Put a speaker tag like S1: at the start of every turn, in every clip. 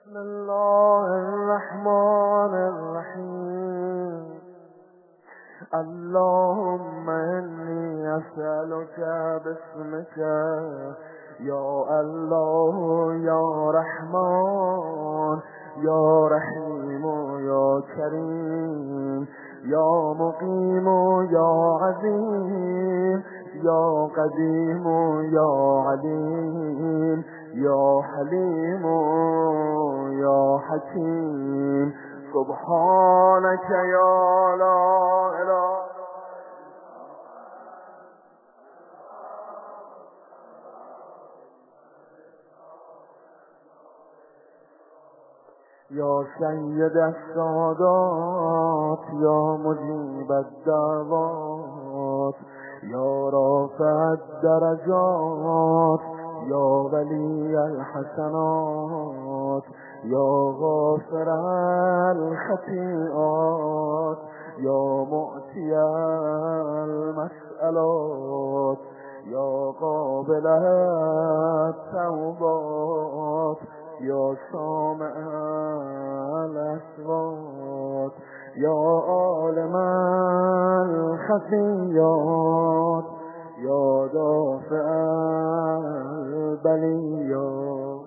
S1: بسم الله الرحمن الرحيم. اللهم إني أسألك باسمك يا الله يا رحمن يا رحيم يا كريم يا مقيم يا عظيم يا قديم يا عليم يا حليم يا حكيم سبحانك يا لا إله يا سيد السادات يا مجيب الدعوات يا رافع الدرجات يا ولي الحسنات يا غافر الخطيئات يا مؤتي المسألات يا قابل التوبات يا سامع الأصوات يا عالم الخفيات يا دافع البليات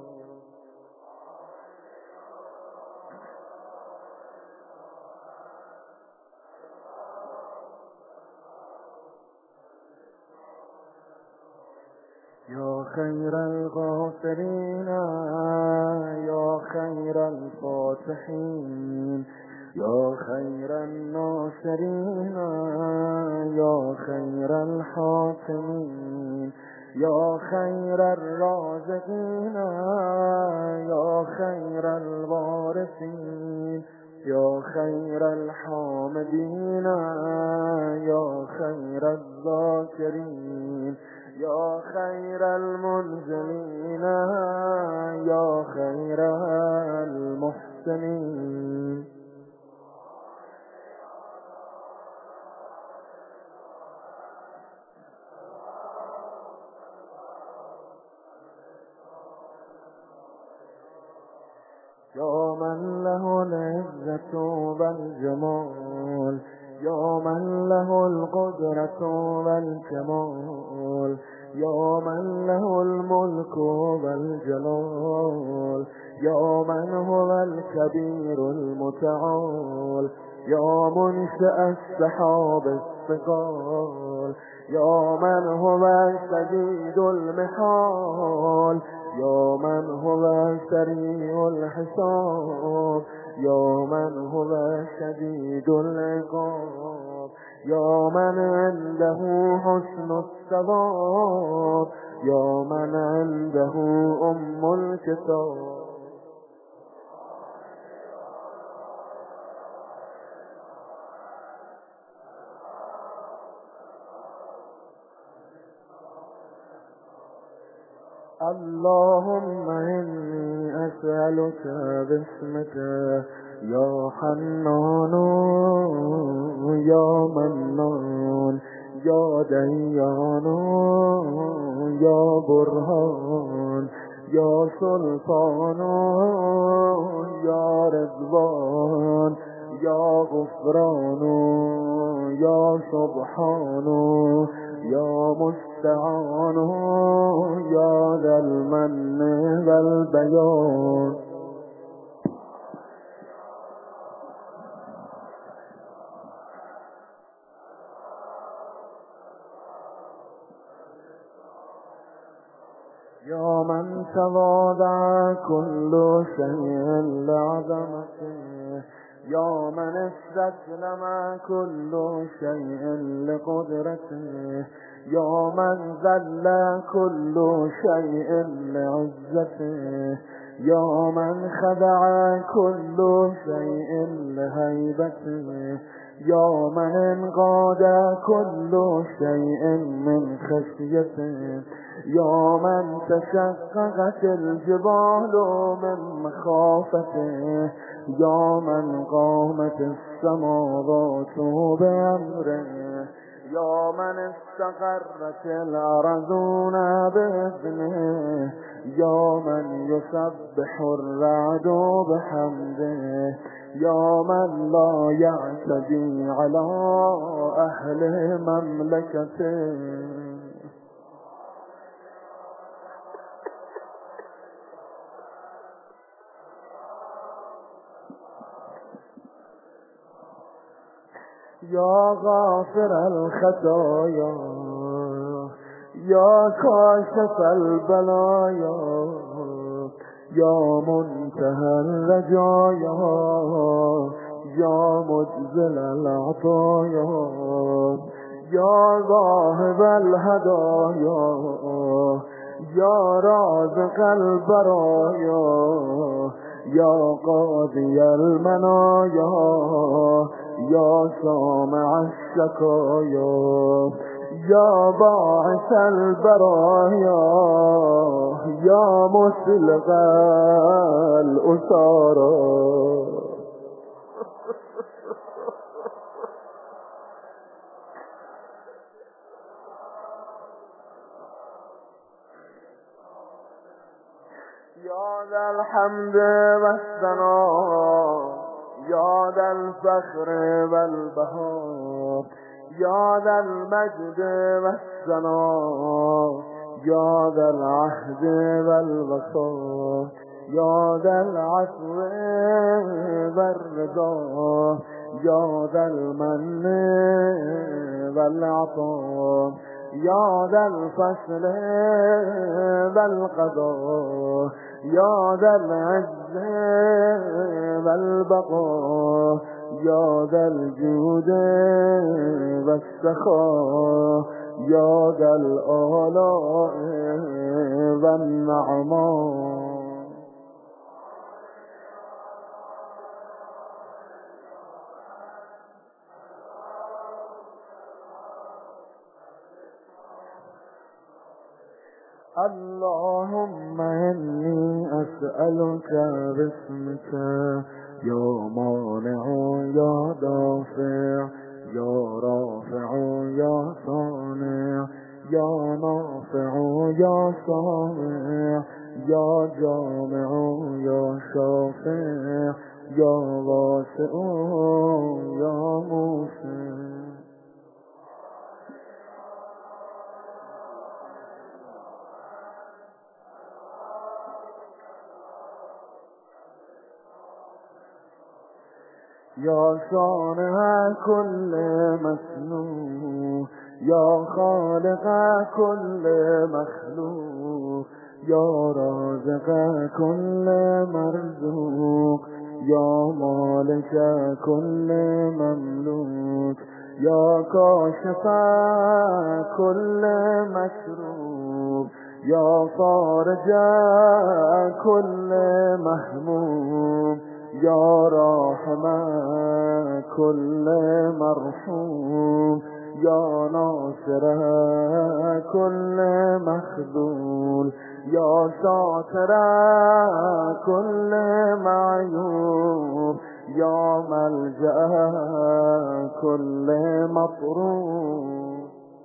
S1: يا خير الغافرين يا خير الفاتحين يا خير الناصرين يا خير الحاكمين يا خير الرازقين يا خير الوارثين يا خير الحامدين يا خير الذاكرين يا خير المنزلين يا خير المحسنين يا من له العزة والجمال يا من له القدرة والكمال يا من له الملك والجلال يا من هو الكبير المتعال يا منشأ السحاب الثقال يا من هو شديد المحال يا من هو سريع الحساب يا من هو شديد العقاب يا من عنده حسن الثواب يا من عنده أم الكتاب اللهم إني أسألك باسمك يا حنان يا منان يا ديان يا برهان يا سلطان يا رضوان يا غفران يا سبحان يا مستعان يا ذا المن والبيان يا من تواضع كل شيء لعظمته يا من استسلم كل شيء لقدرته يا من ذل كل شيء لعزته يا من خدع كل شيء لهيبته يا من انقاد كل شيء من خشيته يا من تشققت الجبال من مخافته يا من قامت السماوات بأمره يا من استقرت الأرضون بإذنه، يا من يسبح الرعد بحمده، يا من لا يعتدي على أهل مملكته. يا غافر الخطايا، يا كاشف البلايا، يا منتهى الرجايا، يا مجزل العطايا، يا ذاهب الهدايا، يا رازق البرايا، يا قاضي المنايا، يا سامع الشكايا، يا باعث البرايا، يا مسلغ الأسارى. يا ذا الحمد والثناء، يا ذا الفخر والبهاء، يا ذا المجد والثناء، يا ذا العهد والوفاء، يا ذا العفو والرضا، يا ذا المن والعطاء، يا ذا الفصل والقضاء، يا ذا العز والبقاء، يا ذا الجود والسخاء، يا ذا الآلاء والنعماء. اللهم إني أسألك باسمك يا مانع يا دافع يا رافع يا صانع يا نافع يا سامع يا جامع يا شافع يا واسع يا موسع. يا صانع كل مسلوب يا خالق كل مخلوق يا رازق كل مرزوق يا مالك كل مملوك يا كاشف كل مشروب يا فارج كل مهموم يا راحم كل مرحوم يا ناصر كل مخذول يا ساتر كل معيوب يا ملجأ كل مطروب.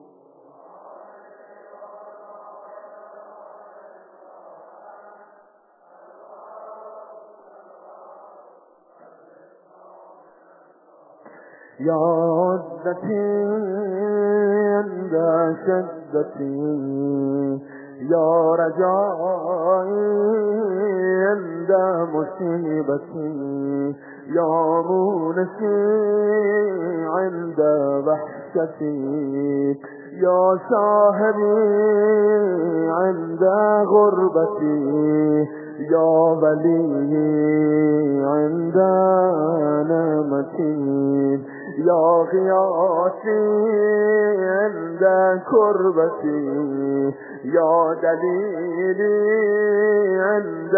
S1: يا عدتي عند شدتي يا رجائي عند مصيبتي يا مونسي عند وحشتي يا صاحبي عند غربتي يا ولي عند نعمتي يا غياثي عند كربتي يا دليلي عند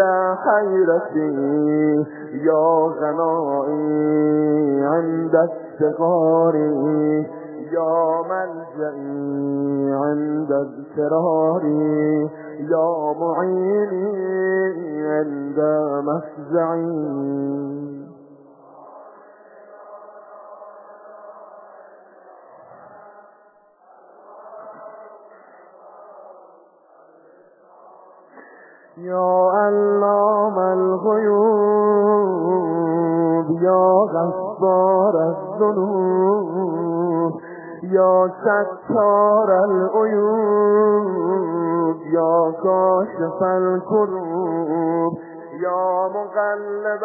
S1: حيرتي يا غنائي عند استغاري يا ملجئي عند اضطراري يا معيني عند مفزعي. يا علام الغيوب يا غفار الذنوب يا ستار العيوب يا كاشف الكروب يا مقلب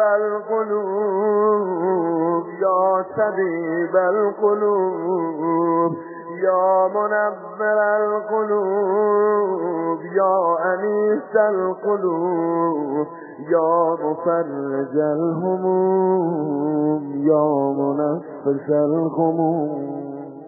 S1: القلوب يا طبيب القلوب يا منبر القلوب يا أنيس القلوب يا مفرج الهموم يا منفس الغموم.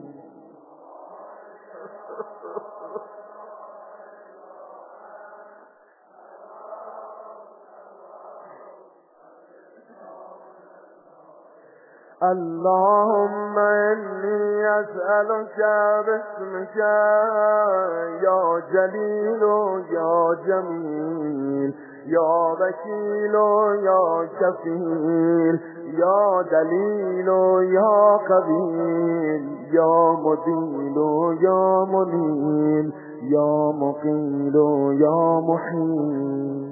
S1: اللهم إني أسألك باسمك يا جليل يا جميل يا وكيل يا شفيل يا دليل يا قبيل يا مدين يا منيل يا مقيل يا محيل.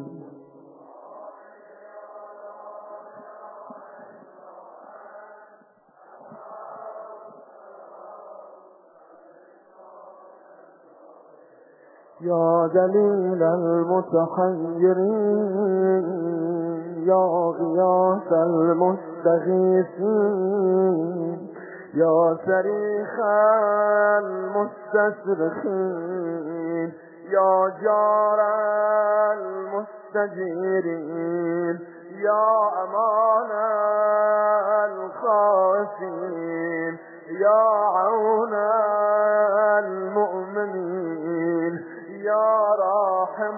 S1: يا دليل المتحيرين يا غياث المستغيثين يا صريخ المستصرخين يا جار المستجيرين يا أمان الخائفين يا عون المؤمنين يا راحم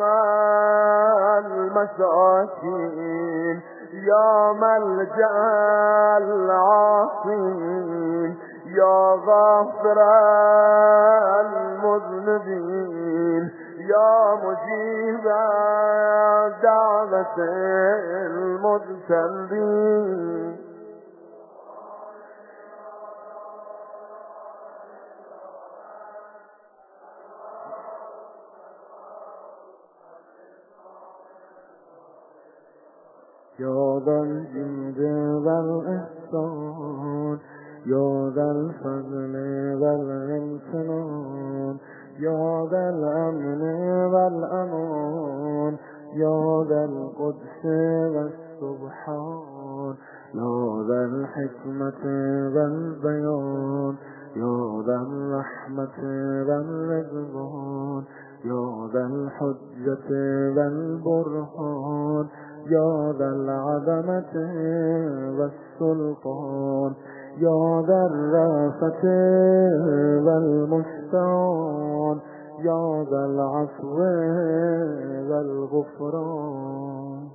S1: المساكين يا ملجأ العاصين يا غافر المذنبين يا مجيب دعوة المضطرين. يا ذا الجود والإحسان يا ذا الفضل والامتنان يا ذا الأمن والأمان يا ذا القدس والسبحان يا ذا الحكمة والبيان يا ذا الرحمة والرضوان يا ذا الحجة والبرهان يا ذا العظمة والسلطان يا ذا الرافة والمستعان يا ذا العفو والغفران.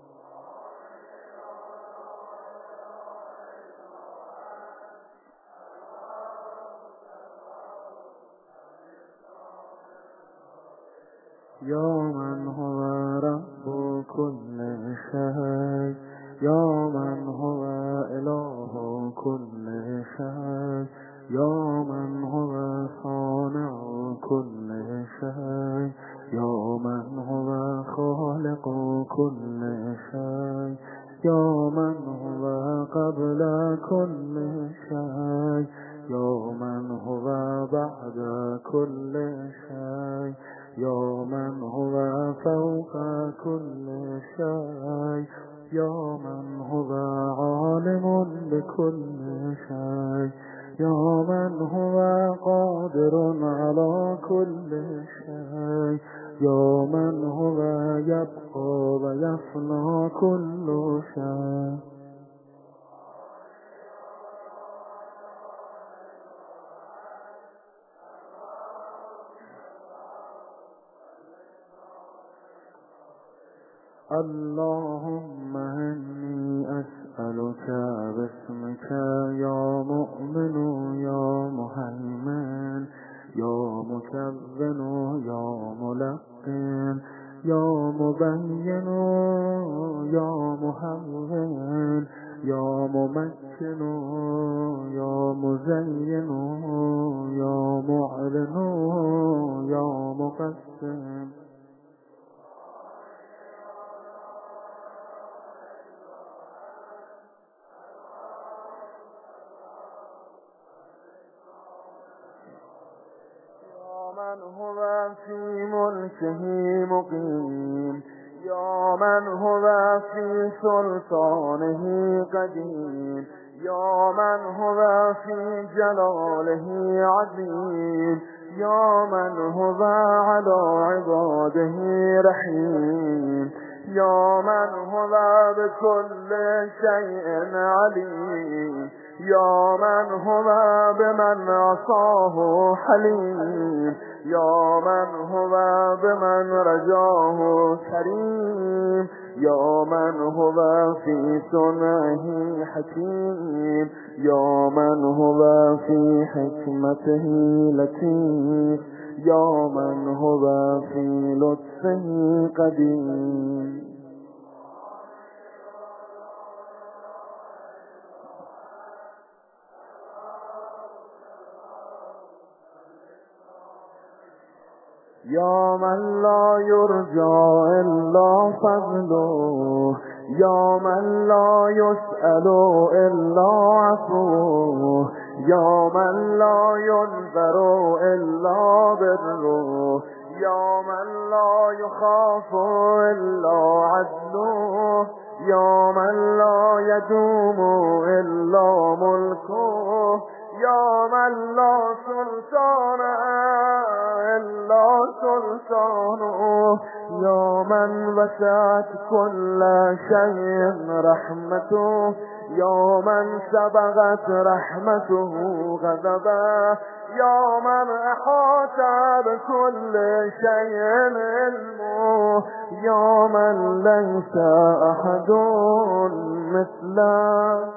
S1: يا من هو رب كل شيء يا من هو إله كل شيء يا من هو صانع كل شيء يا من هو خالق كل شيء يا من هو قبل كل شيء يا من هو بعد كل شيء يا من هو فوق كل شيء يا من هو عالم بكل شيء يا من هو قادر على كل شيء يا من هو يبقى ويفنى كل شيء. اللهم إني أسألك باسمك يا مؤمن يا مهيمن يا مكون يا ملقن يا مبين يا مهون يا ممكن يا مزين يا معلن يا مقسم من هو في ملكه مقيم يا من هو في سلطانه قديم يا من هو في جلاله عظيم يا من هو على عباده رحيم يا من هو بكل شيء عليم يا من هو بمن عصاه حليم يا من هو بمن رجاه كريم يا من هو في صنعه حكيم يا من هو في حكمته لطيف يا من هو في لطفه قدير يا من لا يرجى إلا فضله يا من لا يسأل إلا عفوه يا من لا ينذر إلا بره يا من لا يخاف إلا عدله يا من لا يدوم إلا ملكه يا من لا سلطان إلا سلطانه يا من وسعت كل شيء رحمته يا من سبغت رحمته غضبه يا من أحاط بكل شيء علمه يا من ليس أحد مثله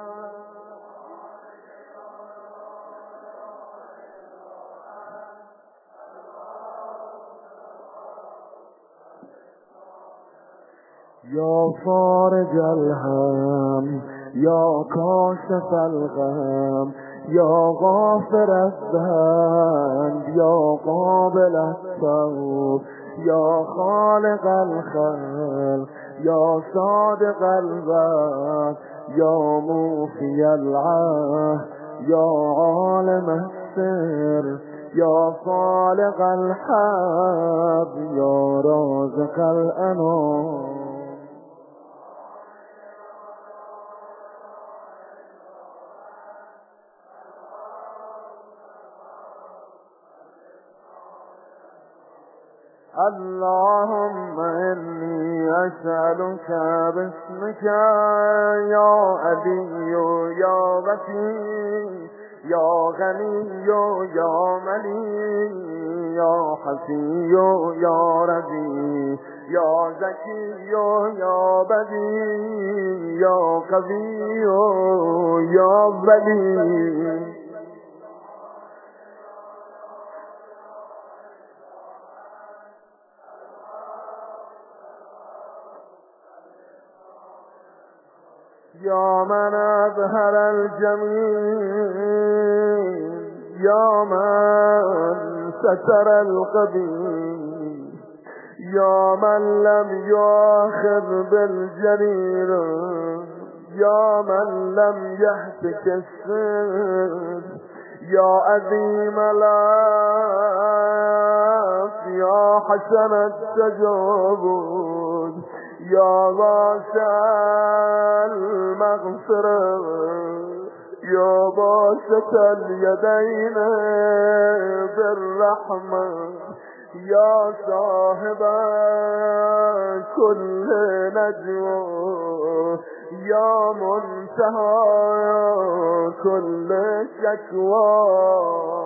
S1: يا فارج الهم يا كاشف الغم يا غافر الذنب يا قابل التوب يا خالق الخلق يا صادق الوعد يا موفي العهد يا عالم السر يا خالق الحب يا رازق الأنام اللهم إني أسألك باسمك يا علي يا وكيل يا غني يا ملي يا حفي يا ربي يا زكي يا بدي يا قوي يا ولي يا من أظهر الجميل يا من ستر القبيل يا من لم يؤاخذ بالجرير يا من لم يهتك السر يا عظيم العفو يا حسن التجاوز يا واسع المغفرة يا باسط اليدين بالرحمة يا صاحب كل نجوى يا منتهى كل شكوى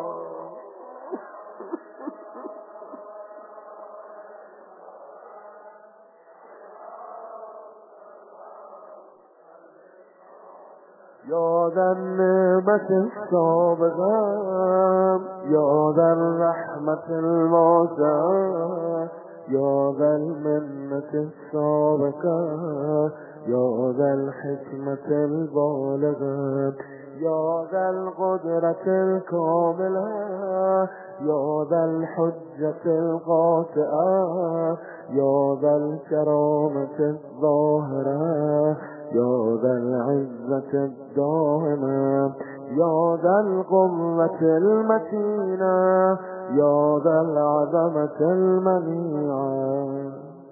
S1: يا ذا النعمة السابقة يا ذا الرحمة الواسعة يا ذا المنة السابقة يا ذا الحكمة البالغة يا ذا القدرة الكاملة يا ذا الحجة القاطعة يا ذا الكرامة الظاهرة يا ذا العزة الدائمة يا ذا القوة المتينة يا ذا العظمة المنيعة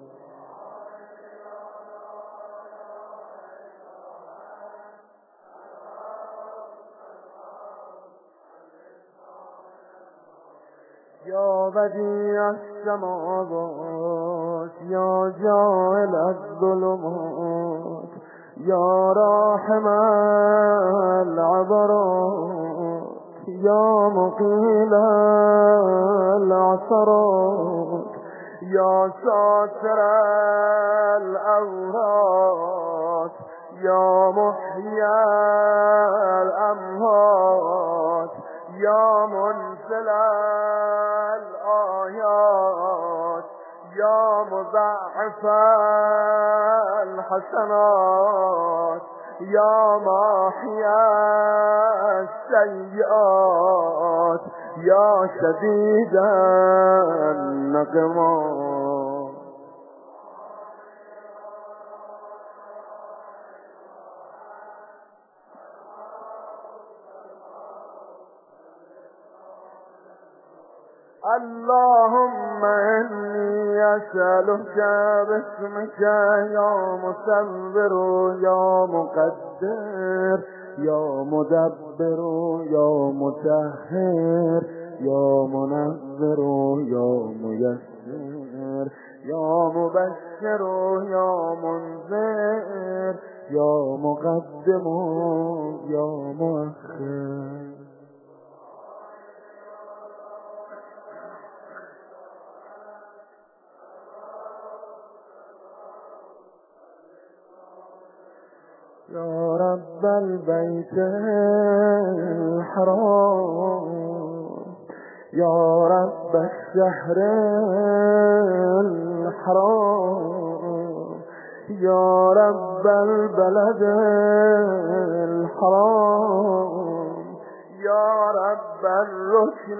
S1: يا بديع السماوات يا جاعل الظلمات يا راحم العبرات يا مقيل العثرات يا ساتر الأورات يا محيي الأموات يا منزل الآيات يا مضاعف الحسنات يا ماحي السيئات يا شديد النقمات اللهم إني أسألك باسمك يا مصبر يا مقدر يا مدبر يا مطهر يا منذر يا ميسر يا مبشر يا منذر يا مقدم يا مؤخر يا رب البيت الحرام يا رب الشهر الحرام يا رب البلد الحرام يا رب الركن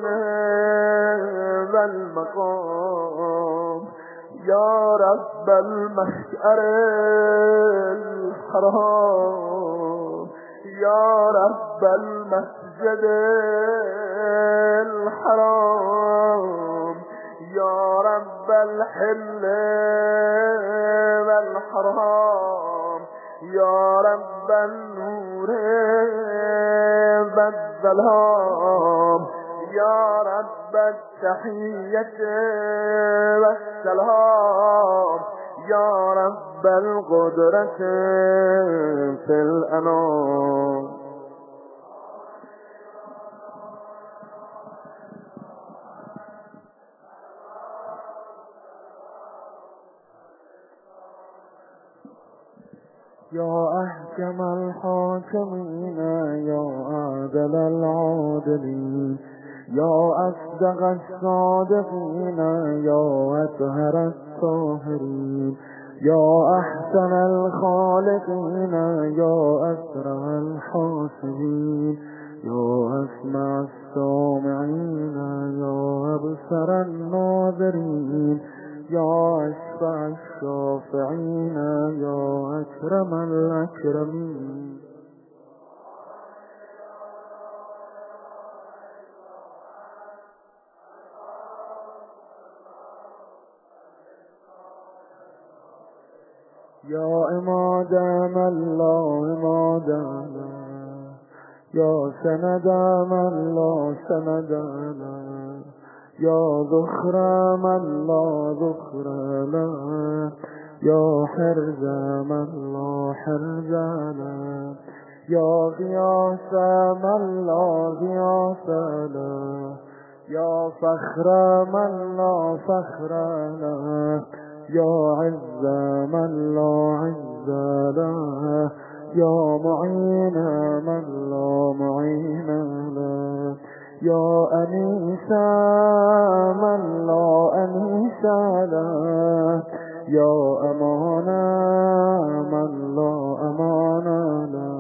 S1: والمقام يا رب المشعر الحرام يا رب المسجد الحرام يا رب الحل والحرام يا رب النور والظلام يا رب التحية والسلام يا رب القدرة في الأنام يا أحكم الحاكمين يا عادل العادلين يا أصدق الصادقين يا أطهر الطاهرين يا أحسن الخالقين يا أسرع الحاسبين يا أسمع السامعين يا أبصر الناظرين يا أشفع الشافعين يا أكرم الأكرمين يا إماد من لا إماد له يا سند من لا سند له يا ذخر من لا ذخر له يا حرز من لا حرز له يا غياث من لا غياث له يا فخر من لا فخر له يا عز من لا عز له يا معين من لا معين له يا أنيس من لا أنيس له يا أمان من لا أمان له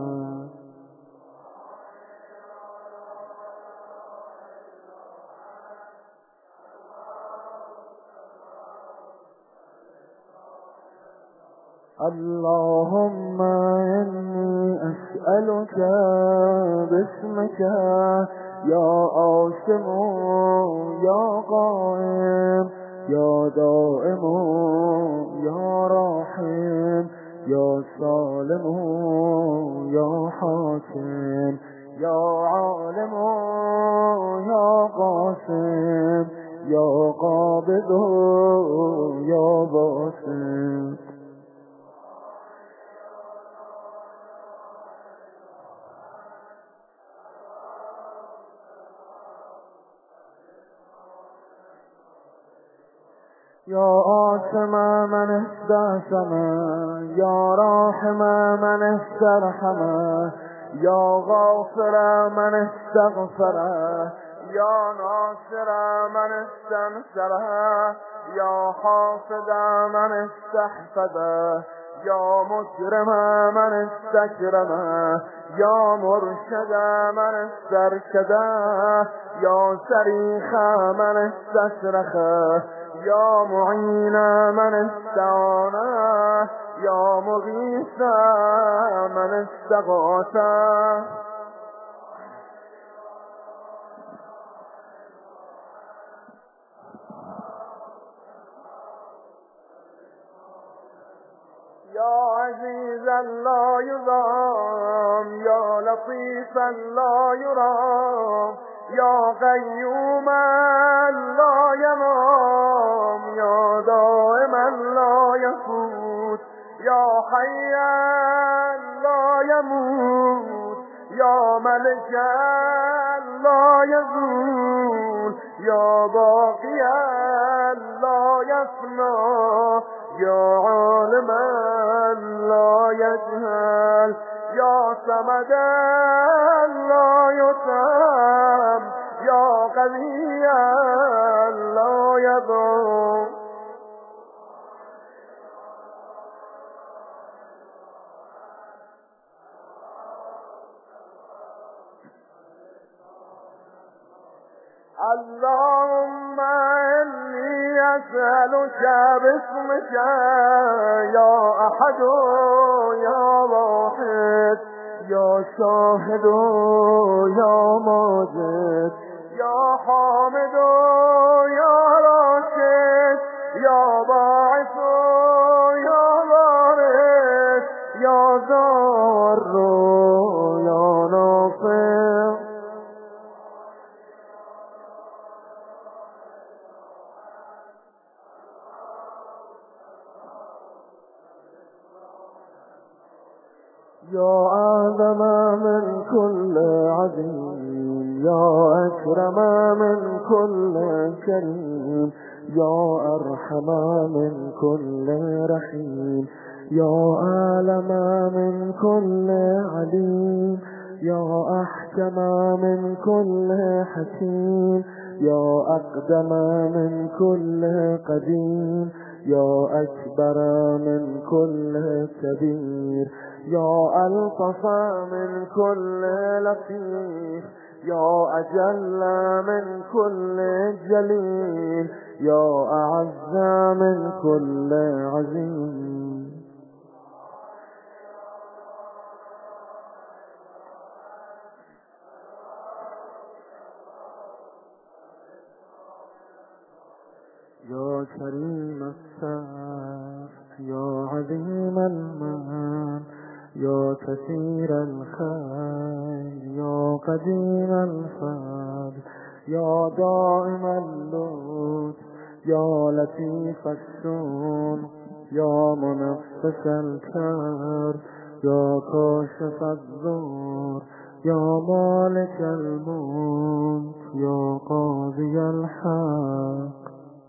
S1: اللهم إني أسألك باسمك يا آسم يا قائم يا دائم يا راحم يا سالم يا حاكم يا عالم يا قاسم يا قابض يا باسم. يا آسم من استعصم يا راحم من استرحم يا غافر من استغفر يا ناصر من استنصر يا حافظ من استحفظ يا مكرم من استكرم يا مرشد من استرشد يا صريخ من استصرخ يا معين من استعان يا مغيث من استغاث. يا عزيزا لا يضام يا لطيفا لا يرام يا قيوما لا ينام يا دائما لا يفوت يا حيا لا يموت يا ملكا لا يزول يا باقيا لا يفنى يا عالما لا يجهل يا صمدا لا يتام يا قويا لا يضام. اللهم إني أسألك باسمك يا أحد يا واحد يا شاهد يا ماجد يا حامد يا راشد يا باعث يا وارث يا ضار يا ناصر. يا أعظم من كل عظيم يا أكرم من كل كريم يا أرحم من كل رحيم يا أعلم من كل عليم يا أحكم من كل حكيم يا أقدم من كل قديم يا أكبر من كل كبير يا ألطف من كل لطيف يا أجل من كل جليل يا أعز من كل عظيم. يا كريم الساف يا عظيم المال يا كثير الخير يا قديم الفضل يا دائم اللطف يا لطيف الشؤون يا منفس الكرب يا كاشف الضر يا مالك الملك يا قاضي الحق.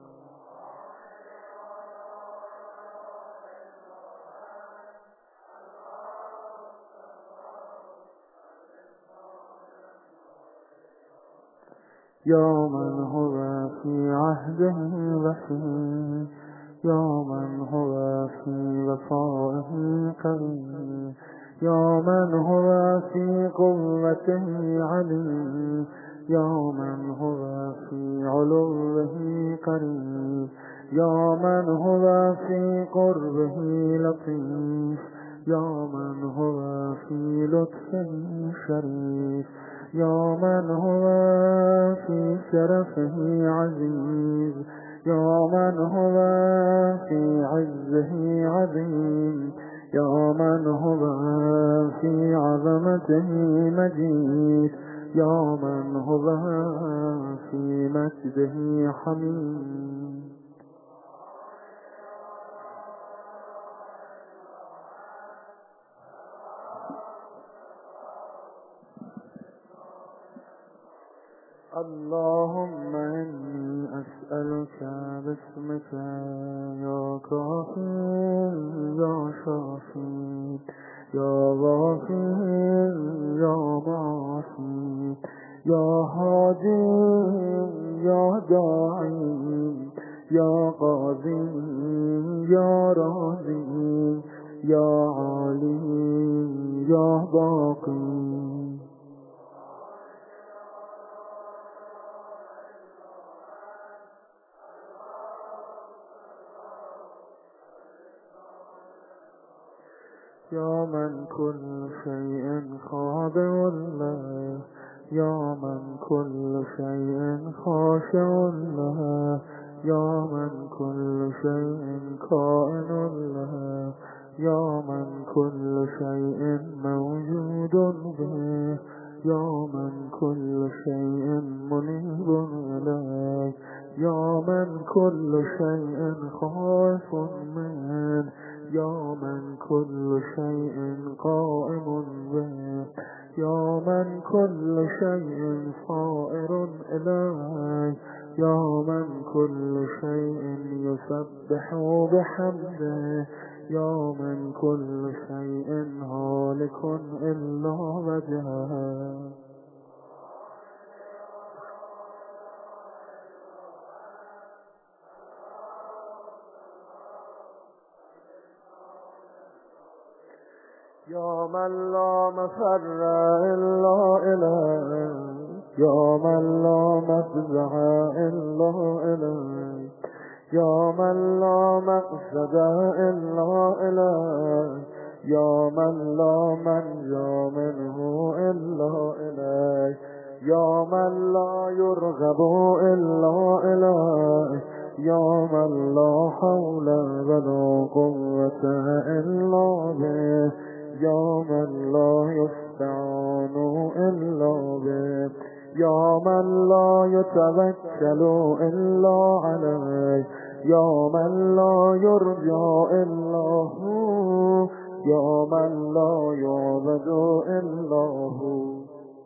S1: يا من هو في عهده وفي يا من هو في وفائه قوي يا من هو في قوته علي يا من هو في علوه قريب يا من هو في قربه لطيف يا من هو في لطفه شريف يا من هو في شرفه عزيز، يا من هو في عزه عظيم، يا من هو في عظمته مجيد، يا من هو في مجده حميد. اللهم إني أسألك باسمك يا كافي يا شافي يا غافي يا معافي يا هادي يا داعي يا قاضي يا راضي يا عالي يا باقي. يا من كل شيء خاضع له، يا من كل شيء خاشع له، يا من كل شيء كائن له، يا من كل شيء موجود به، يا من كل شيء منيب إليه، يا من كل شيء خائف منه، يا من كل شيء قائم به، يا من كل شيء صائر إليه، يا من كل شيء يسبح بحمده، يا من كل شيء هالك إلا وجهه. يا من لا مفر إلا إليه، يا من لا مفزع إلا إليه، يا من لا مقصد إلا إليه، يا من لا منجا منه إلا إليه، يا من لا يرغب إلا إليه، يا من لا حول ولا قوة إلا به، يا من لا يستعان إلا به، يا من لا يتوكل إلا عليه، يا من لا يرجى إلا هو، يا من لا يعبد إلا هو.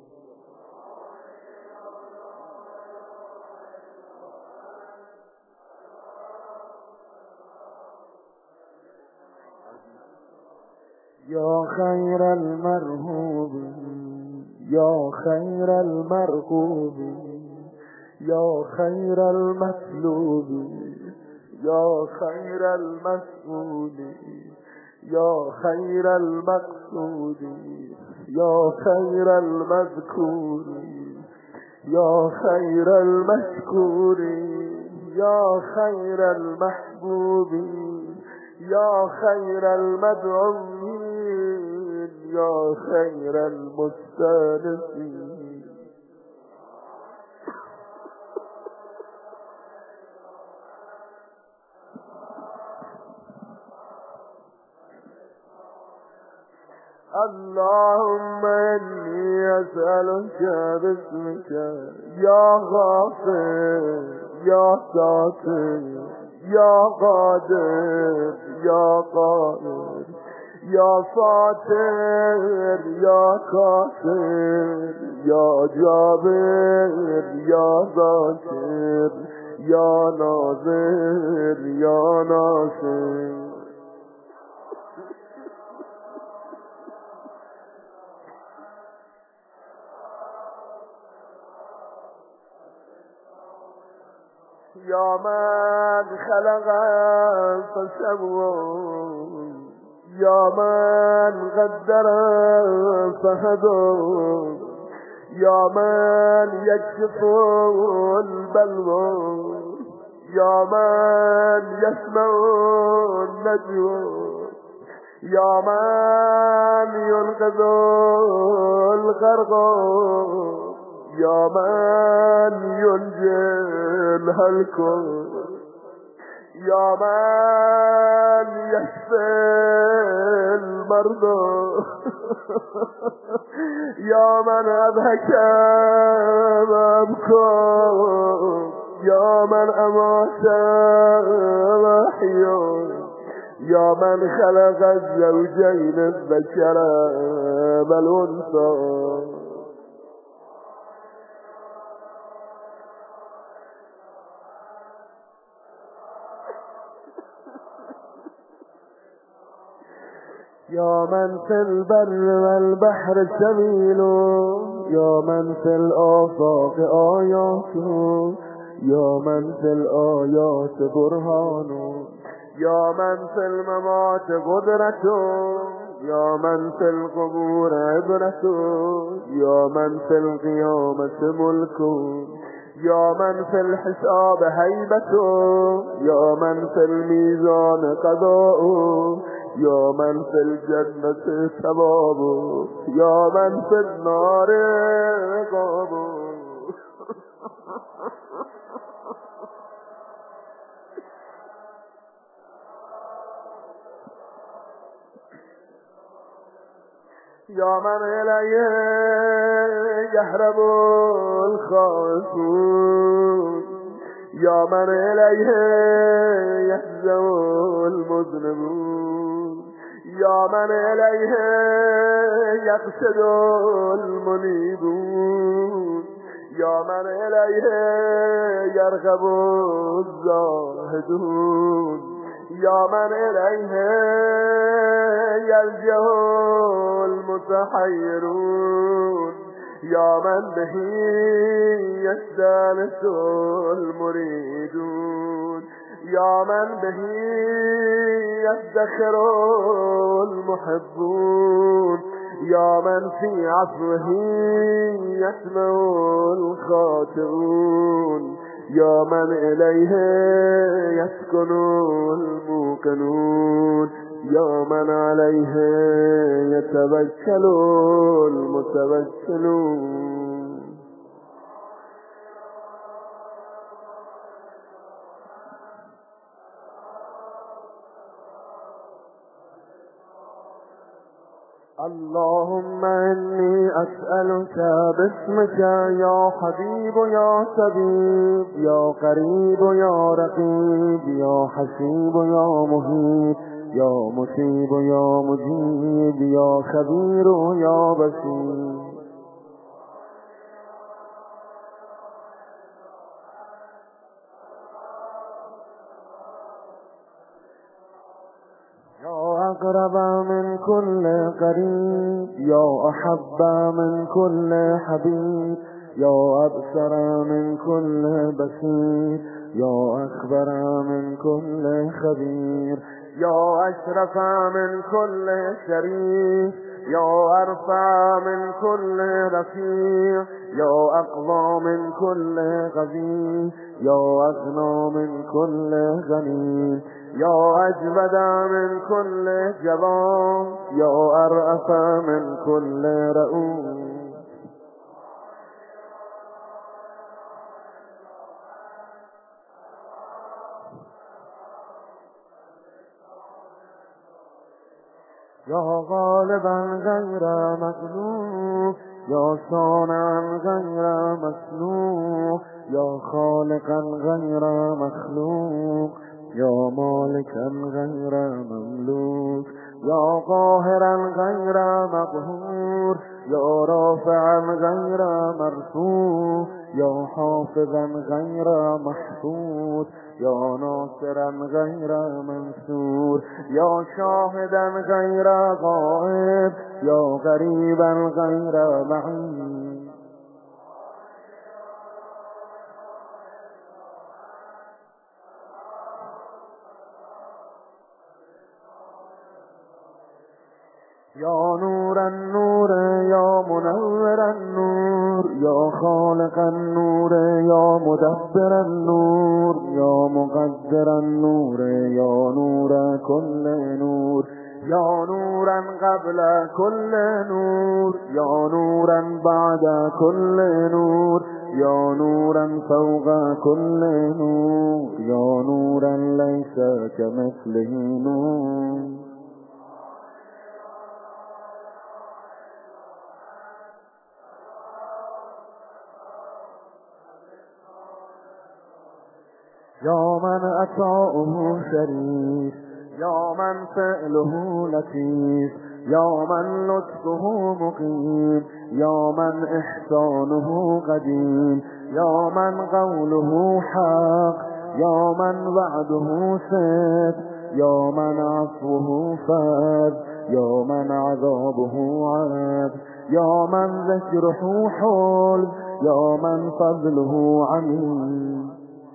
S1: يا خير المرهوب يا خير المرغوب يا خير المطلوب يا خير المسؤول يا خير المقصود يا خير المذكور يا خير المشكور يا خير المحبوب يا خير المدعوين يا خير المستانسين. اللهم إني أسألك باسمك يا غافر يا ساتر يا قادر يا قادر يا فاتر يا كافر يا جابر يا ذاكر يا ناظر يا ناصر. يا من خلق فسوى يا من قدر فهدى يا من يكشف البلوى يا من يسمع النجوى يا من ينقذ الغرق، يا من ينجي الهلك، يا من يشفي المرضى، يا من أضحك أبكم، يا من أمات وأحيا، يا من خلق الزوجين الذكر والأنثى. يا من في البر والبحر سبيل، يا من في الآفاق آياته، يا من في الآيات برهان، يا من في الممات قدرته، يا من في القبور عبرته، يا من في القيامة ملكه، يا من في الحساب هيبته، يا من في الميزان قضاؤه، يا من في الجنة ثوابه، يا من في النار عقابه. يا من إليه يهرب الخائفون، يا من إليه يهزم المذنبون، يا من إليه يقصد المنيبون، يا من إليه يرغب الزاهدون، يا من إليه يلجأ المتحيرون، يا من به يستانس المريدون، يا من به يفتخر المحبون، يا من في عفوه يسمع الخاطئون، يا من إليه يسكن الموقنون، يا من عليه يتوكل المتوكلون. اللهم إني أسألك باسمك يا حبيب يا طبيب يا قريب يا رقيب يا حسيب يا مهيب يا مصيب يا مجيب يا خبير يا بصير. يا أقرب من كل قريب يا أحب من كل حبيب يا أبصر من كل بصير يا أخبر من كل خبير يا أشرف من كل شريف يا أرفع من كل رفيع يا أقوى من كل غزي يا أغنى من كل غني يا أجود من كل جبان يا أرأف من كل رؤوف. يا غالبا غير مغلوب يا صانعا غير مسلوب يا خالقا غير مخلوق يا مالكا غير مملوك يا قاهرا غير مقهور يا رافعا غير مرفوع يا حافظا غير محفوظ يا ناصرا غير منصور يا شاهدا غير غائب يا غريبا غير معين. يا نور النور يا منور النور يا خالق النور يا مدبر النور يا مقدر النور يا نور كل نور يا نورا قبل كل نور، يا نورا بعد كل نور، يا نورا فوق كل نور، يا نورا ليس كمثله نور. يا من أطاؤه شريف، يا من فعله لطيف، يا من لطفه مقيم، يا من إحسانه قديم، يا من قوله حق، يا من وعده صدق، يا من عفوه فاض، يا من عذابه عاد، يا من ذكره حول، يا من فضله عميم.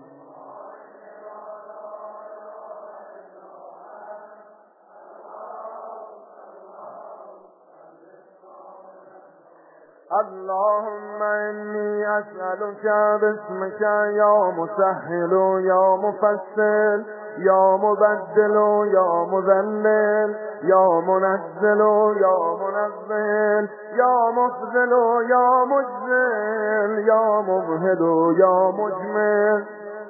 S1: اللهم إني أسألك باسمك يا مسهل يا مفصل يا مبدل يا مذلل يا منزل يا منزل يا مفضل يا مجزل يا ممهد يا مجمل.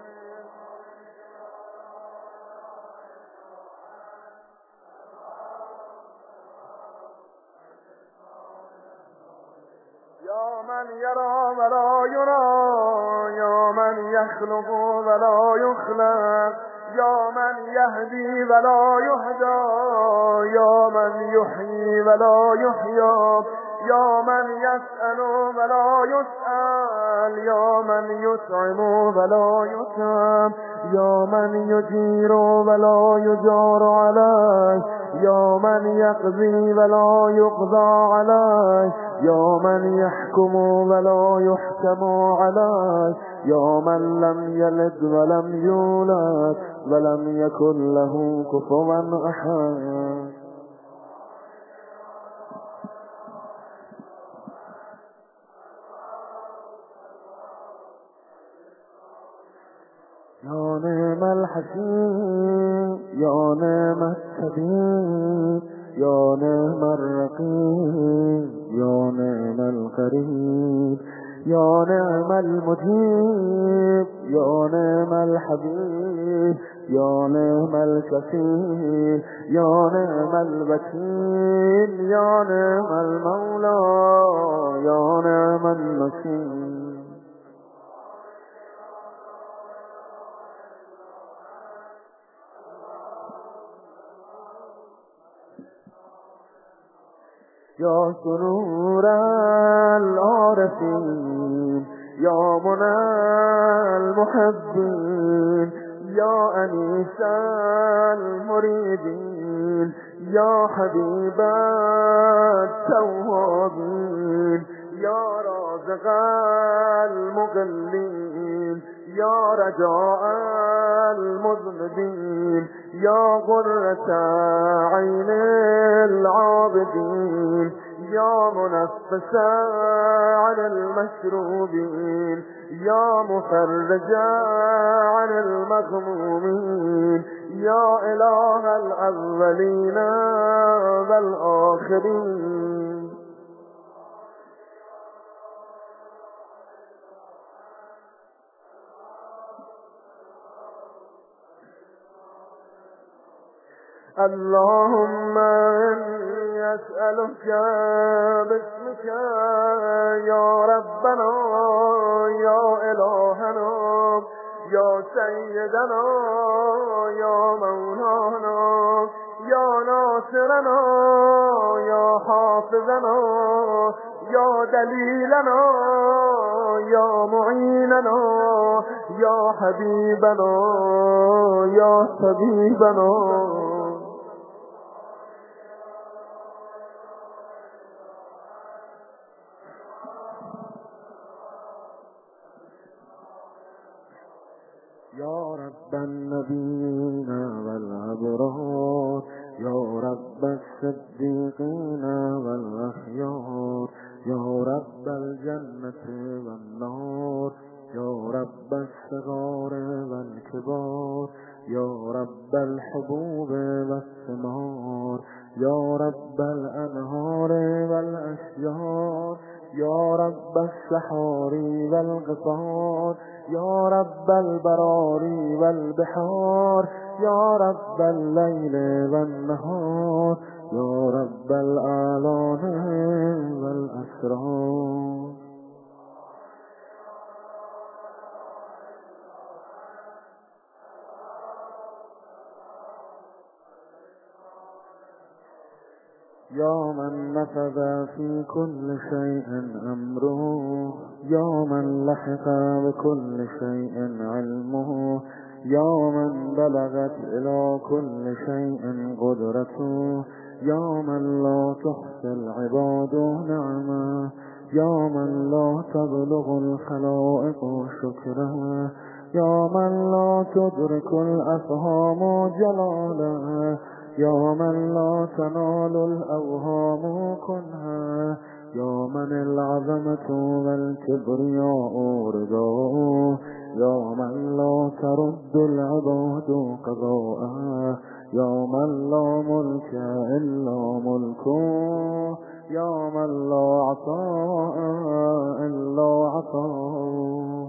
S1: يا من يرى ولا يرى، يا من يخلق ولا يخلق، يا من يهدي ولا يهدى، يا من يحيي ولا يحيى، يا من يسأل ولا يسأل، يا من يطعم ولا يطعم، يا من يجير ولا يجار عليه، يا من يقضي ولا يقضى عليه، يا من يحكم ولا يحكم عليه، يا من لم يلد ولم يولد ولم يكن له كفوا أحد. يا نعم الحكيم، يا نعم الطبيب، يا نعم الرقيب، يا نعم القريب، يا نعم المجيب، يا نعم الحبيب، يا نعم الكفيل، يا نعم الوكيل، يا نعم المولى، يا نعم النصير. يا سرور العارفين، يا منى المحبين، يا أنيس المريدين، يا حبيب التوابين، يا رازق المقلين، يا رجاء المذنبين، يا قرة عين العابدين، يا منفس عن المشروبين، يا مفرج عن المغمومين، يا إله الأولين والآخرين. اللهم إني أسألك باسمك يا ربنا يا إلهنا يا سيدنا يا مولانا يا ناصرنا يا حافظنا يا دليلنا يا معيننا يا حبيبنا يا طبيبنا. يا رب النبيين والأبرار يا رب الصديقين والأخيار يا رب الجنة والنار يا رب الصغار والكبار يا رب الحبوب والثمار رب الأنهار والأشجار يا رب السحار والقطار يا رب البراري والبحار يا رب الليل والنهار يا رب الآلام والأسرار. يا من نفذ في كل شيء أمره يا من لحق بكل شيء علمه يا من بلغت إلى كل شيء قدرته يا من لا تحصي العباد نعمه يا من لا تبلغ الخلائق شكره يا من لا تدرك الأفهام جلاله يا من لا تنال الأوهام كنها يا من العظمة والكبرياء رضاه يا من لا ترد العباد قضاءه يا من لا ملك إلا ملكه يا من لا عطاء إلا عطاءه.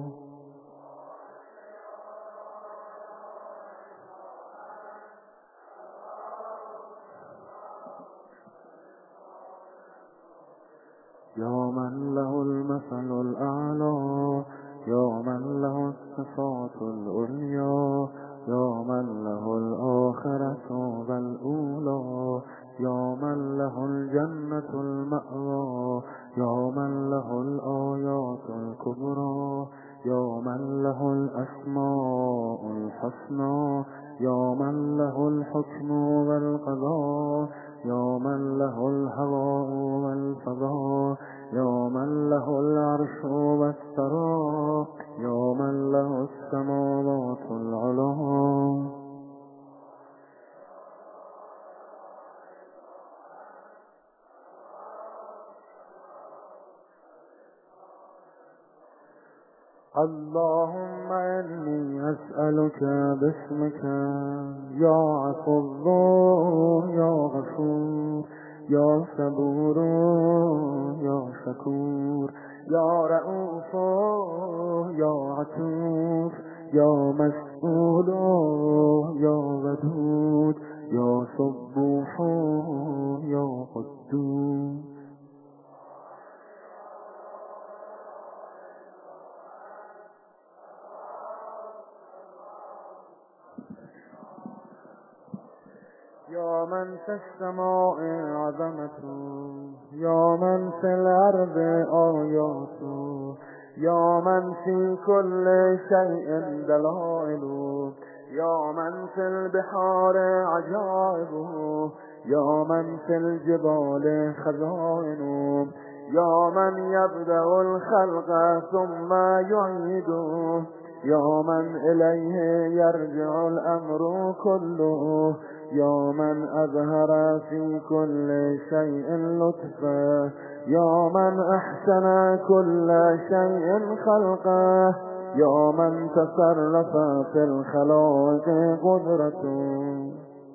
S1: يا من له المثل الأعلى يا من له الصفات العليا يا من له الآخرة والأولى يا من له الجنة المأوى يا من له الآيات الكبرى يا من له الأسماء الحسنى يا من له الحكم والقضاء يا من له الهواء والفضاء يا من له العرش والثرى يا من له السماوات العلى. اللهم إني أسألك باسمك يا عفو يا غفور يا صبور يا شكور يا رؤوف يا عطوف يا مسؤول يا ودود يا صبوح يا قدوس. يا من في السماء عظمته يا من في الأرض آياته يا من في كل شيء دلائله يا من في البحار عجائبه يا من في الجبال خزائنه يا من يبدأ الخلق ثم يعيده يا من إليه يرجع الأمر كله يا من أظهر في كل شيء لطفه يا من أحسن كل شيء خلقه يا من تصرف في الخلائق قدرته.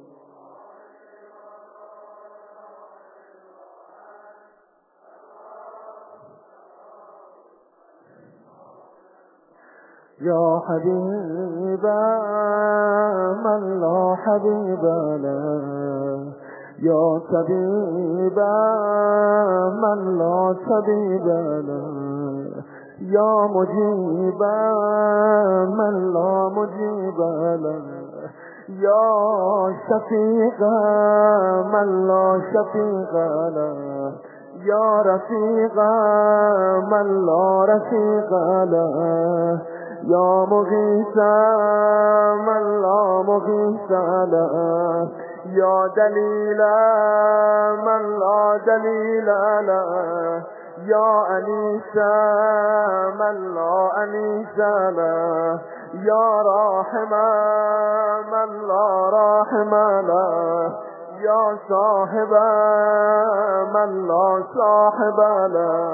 S1: يا حبيب من لا حبيب له يا طبيب من لا طبيب له يا مجيب من لا مجيب له يا شفيق من لا شفيق له يا رفيق من لا رفيق له يا مغيث من لا مغيث له يا دليل من لا دليل له يا أنيس من لا أنيس له يا راحم من لا راحم له يا صاحب من لا صاحب له.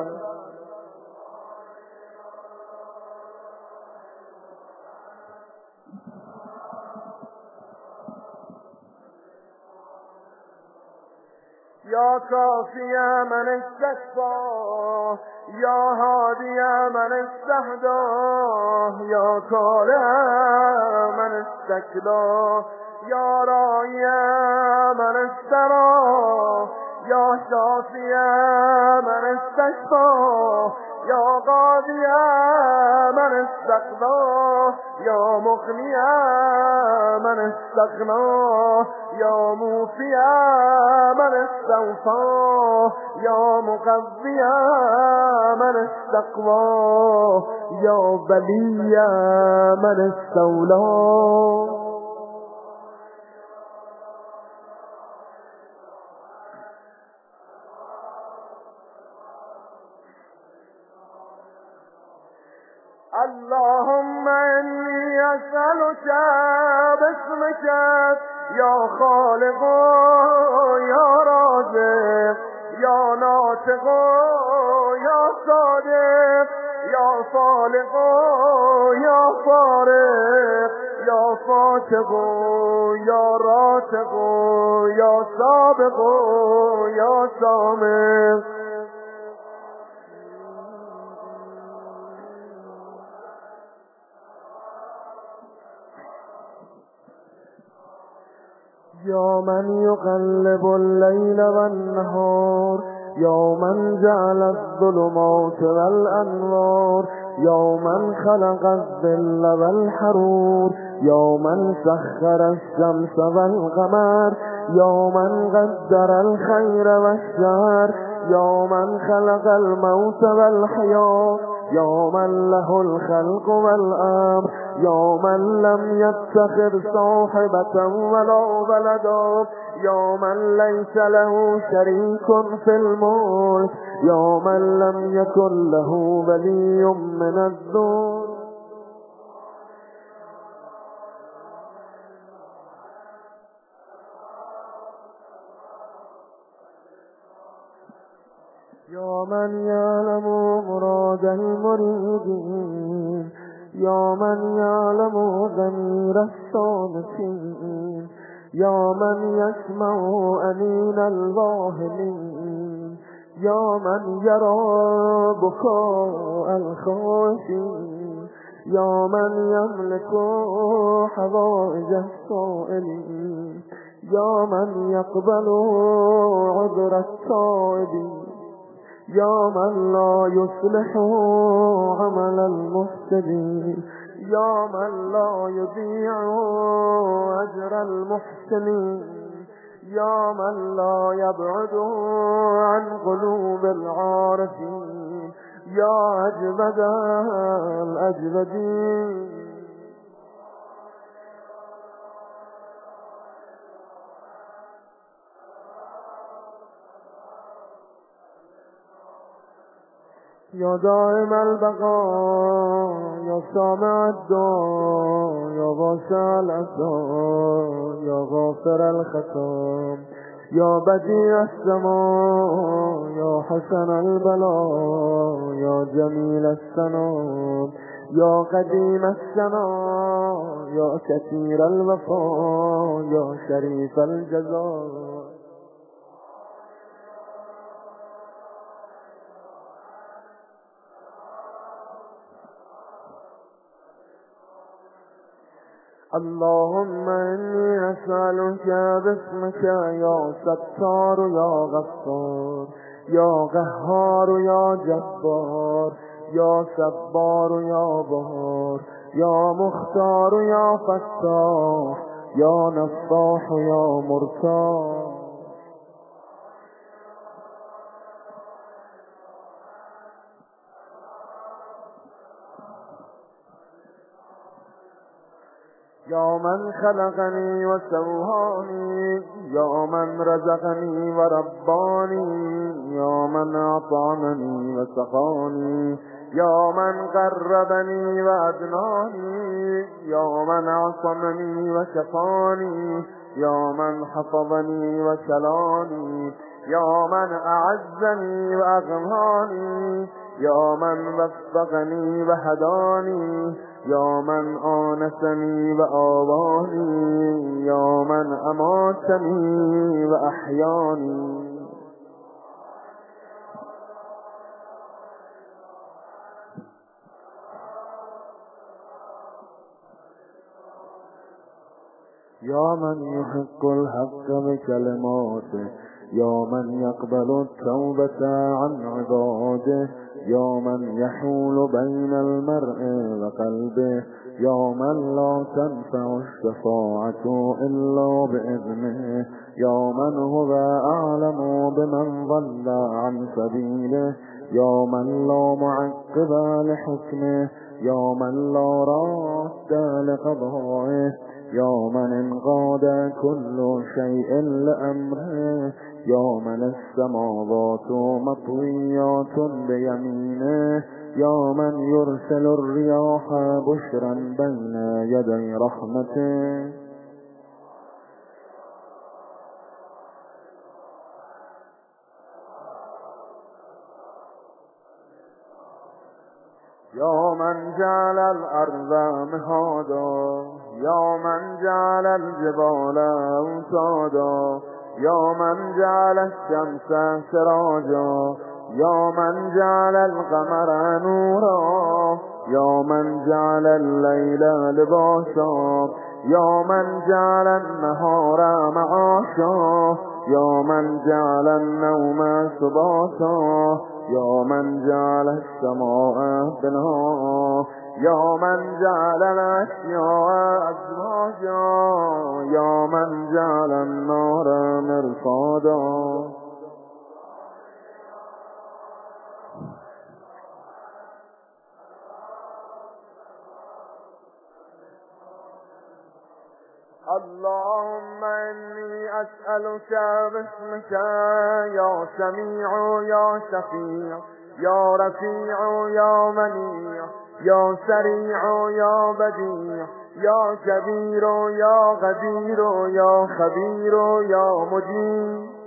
S1: يا كافي من استشفاه يا هادي من استهداه يا طالع من استكلاه يا راعي من استراه يا شافي من استشفاه يا غادي من استقضاه يا مغني من استغناه يا موفي من استوفاه يا مقضي من استقواه يا بلي من استولاه. اللهم إني أسألك باسمك يا خالق يا رازق يا ناطق يا صادق يا خالق يا فارق يا فاتق يا راتق يا سابق يا سامق. يا من يقلب الليل والنهار يا من جعل الظلمات والأنوار يا من خلق الظل والحرور يا من سخر الشمس والقمر يا من قدر الخير والشر يا من خلق الموت والحياة يا من له الخلق والأمر يا من لم يتخذ صاحبة ولا ولدا يا من ليس له شريك في الملك يا من لم يكن له ولي من الذل. يا من يعلم مراد المريدين يا من يعلم ضمير الصادقين يا من يسمع أنين الواهمين يا من يرى بكاء الخاشعين يا من يملك حوائج السائلين يا من يقبل عذر التائبين يا من لا يصلح عمل المفسدين يا من لا يضيع أجر المحسنين يا من لا يبعد عن قلوب العارفين يا أجمد الأجمدين. يا دائم البقاء يا سامع الدعاء يا واسع العطاء يا غافر الخطا يا بديع السماء يا حسن البلاء يا جميل الثناء يا قديم السماء يا كثير الوفاء يا شريف الجزاء. اللهم إني أسألك باسمك يا ستار يا غفار يا قهار يا جبار يا صبار يا بهار يا مختار يا فتاح يا نصاح يا مرتاح. يا من خلقني وسواني يا من رزقني ورباني يا من أطعمني وسقاني يا من قربني وأدناني يا من عصمني وشفاني يا من حفظني وشلاني يا من أعزني وأغناني يا من وفقني وهداني يا من آنسني وآواني يا من أماتني وأحياني. يا من يحق الحق بكلماته، يا من يقبل التوبة عن عباده، يا من يحول بين المرء وقلبه، يا من لا تنفع الشفاعة إلا بإذنه، يا من هو أعلم بمن ضل عن سبيله، يا من لا معقب لحكمه، يا من لا راد لقضائه، يا من انقاد كل شيء لأمره، يا من السماوات مطويات بيمينه، يا من يرسل الرياح بشرا بين يدي رحمته. يا من جعل الأرض مهادا، يا من جعل الجبال أوتادا، يا من جعل الشمس سراجا، يا من جعل القمر نورا، يا من جعل الليل لباسا، يا من جعل النهار معاشا، يا من جعل النوم سباتا، يا من جعل السماء بناء، يا من جعل الأشياء أزواجا، يا من جعل النار مرصادا. اللهم إني أسألك باسمك يا سميع يا شفيع يا رفيع يا منيع يا سريع يا بديع يا كبير يا غدير يا خبير يا مجيب.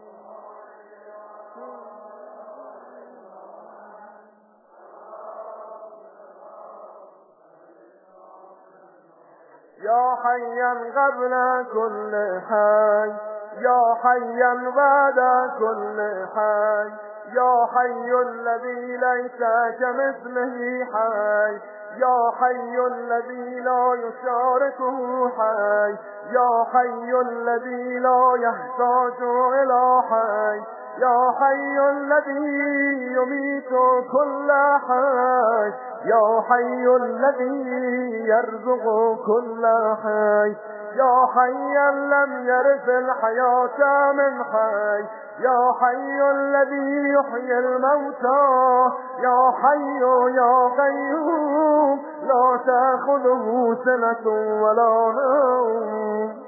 S1: يا حيا قبل كل حي، يا حيا بعد كل حي، يا حي الذي ليس كمثله حي، يا حي الذي لا يشاركه حي، يا حي الذي لا يحتاج إلى حي، يا حي الذي يميت كل حي، يا حي الذي يرزق كل حي، يا حيا لم يرث الحياة من حي، يا حي الذي يحيي الموتى، يا حي يا قيوم لا تأخذه سنة ولا نوم.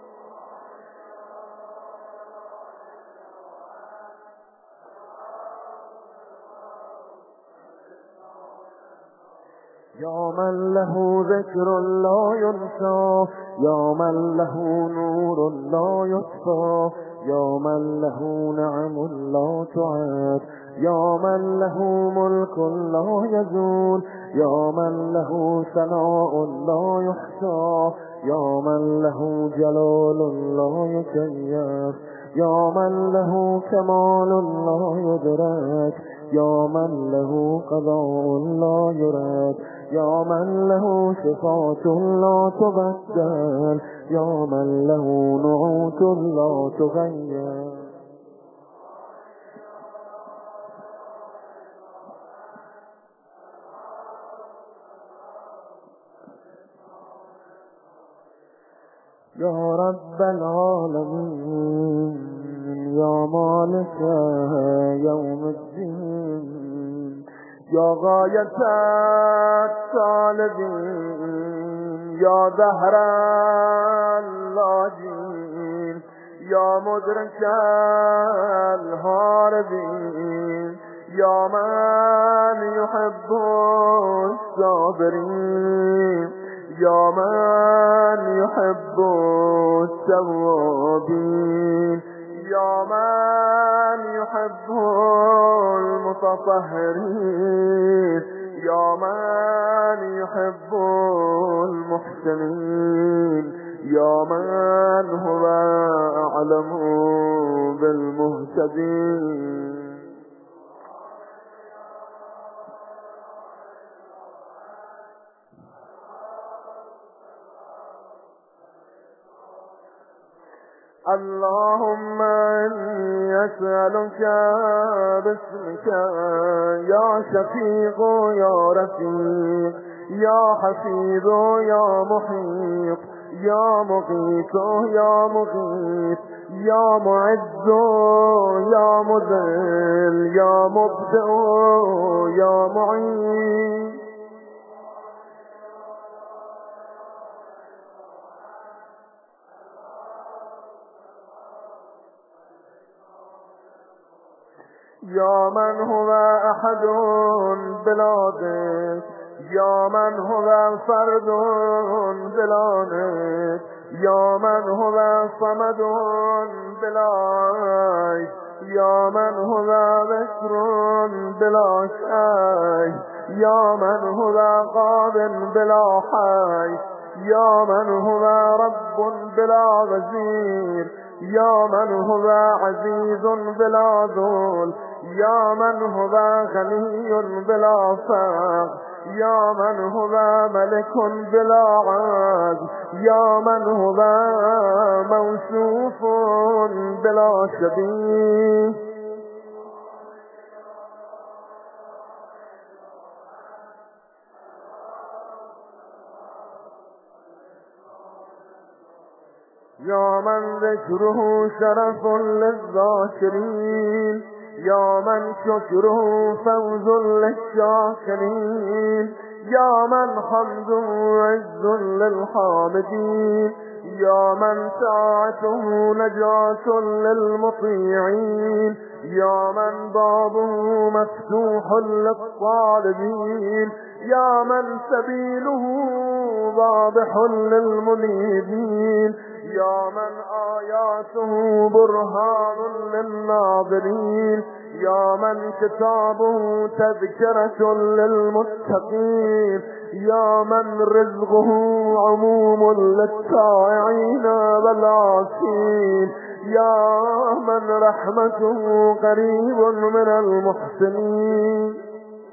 S1: يا من له ذكر لا ينسى، يا من له نور لا يطفى، يا من له نعم لا تعاد، يا من له ملك لا يزول، يا من له ثناء لا يحصى، يا من له جلال لا يكيف، يا من له كمال لا يدرك، يا من له قضاء لا يراد، يا من له صفات لا تبدل، يا من له نعوت لا تغير. يا رب العالمين، يا مالك يوم الدين، يا غاية الطالبين، يا دهر اللاجين، يا مدرك الهاربين، يا من يحب الصابرين، يا من يحب التوابين، يا من يحب المتطهرين، يا من يحب المحسنين، يا من هو أعلم بالمهتدين. اللهم إني أسألك باسمك يا شفيق يا رفيق يا حفيظ يا محيط يا مغيث يا مغيث يا معز يا مذل يا مبدئ يا معين. يا من هو أحد بلا ضد يا من هو فرد بلا ند يا من هو صمد بلا عيش يا من هو بكر بلا شيء يا من هو قاد بلا حي يا من هو رب بلا وزير يا من هو عزيز بلا ذل يا من هو غني بلا فقر يا من هو ملك بلا عز يا من هو موصوف بلا شبيه. يا من ذكره شرف للذاكرين يا من شكره فوز للشاكرين يا من حمده عز للحامدين يا من ساعته نجاة للمطيعين يا من بابه مفتوح للطالبين يا من سبيله واضح للمنيبين يا من آياته برهان للناظرين يا من كتابه تذكرة للمتقين يا من رزقه عموم للطائعين والعاصين يا من رحمته قريب من المحسنين.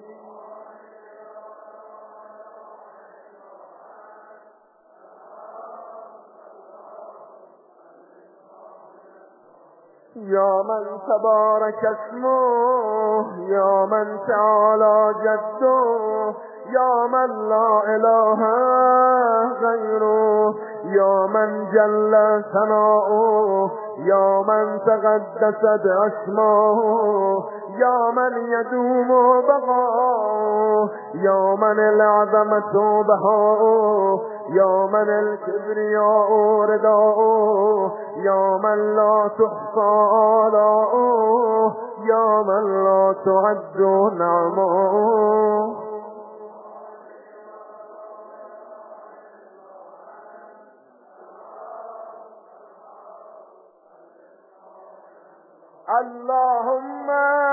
S1: يا من تبارك اسمه يا من تعالى جده يا من لا إله غيره يا من جل ثناؤه يا من تقدست أسماؤه يا من يدوم بقاؤه يا من العظمة بهاؤه يا من الكبرياء رداؤه يا من لا تحصى آلاؤه يا من لا تعد نعماؤه. اللهم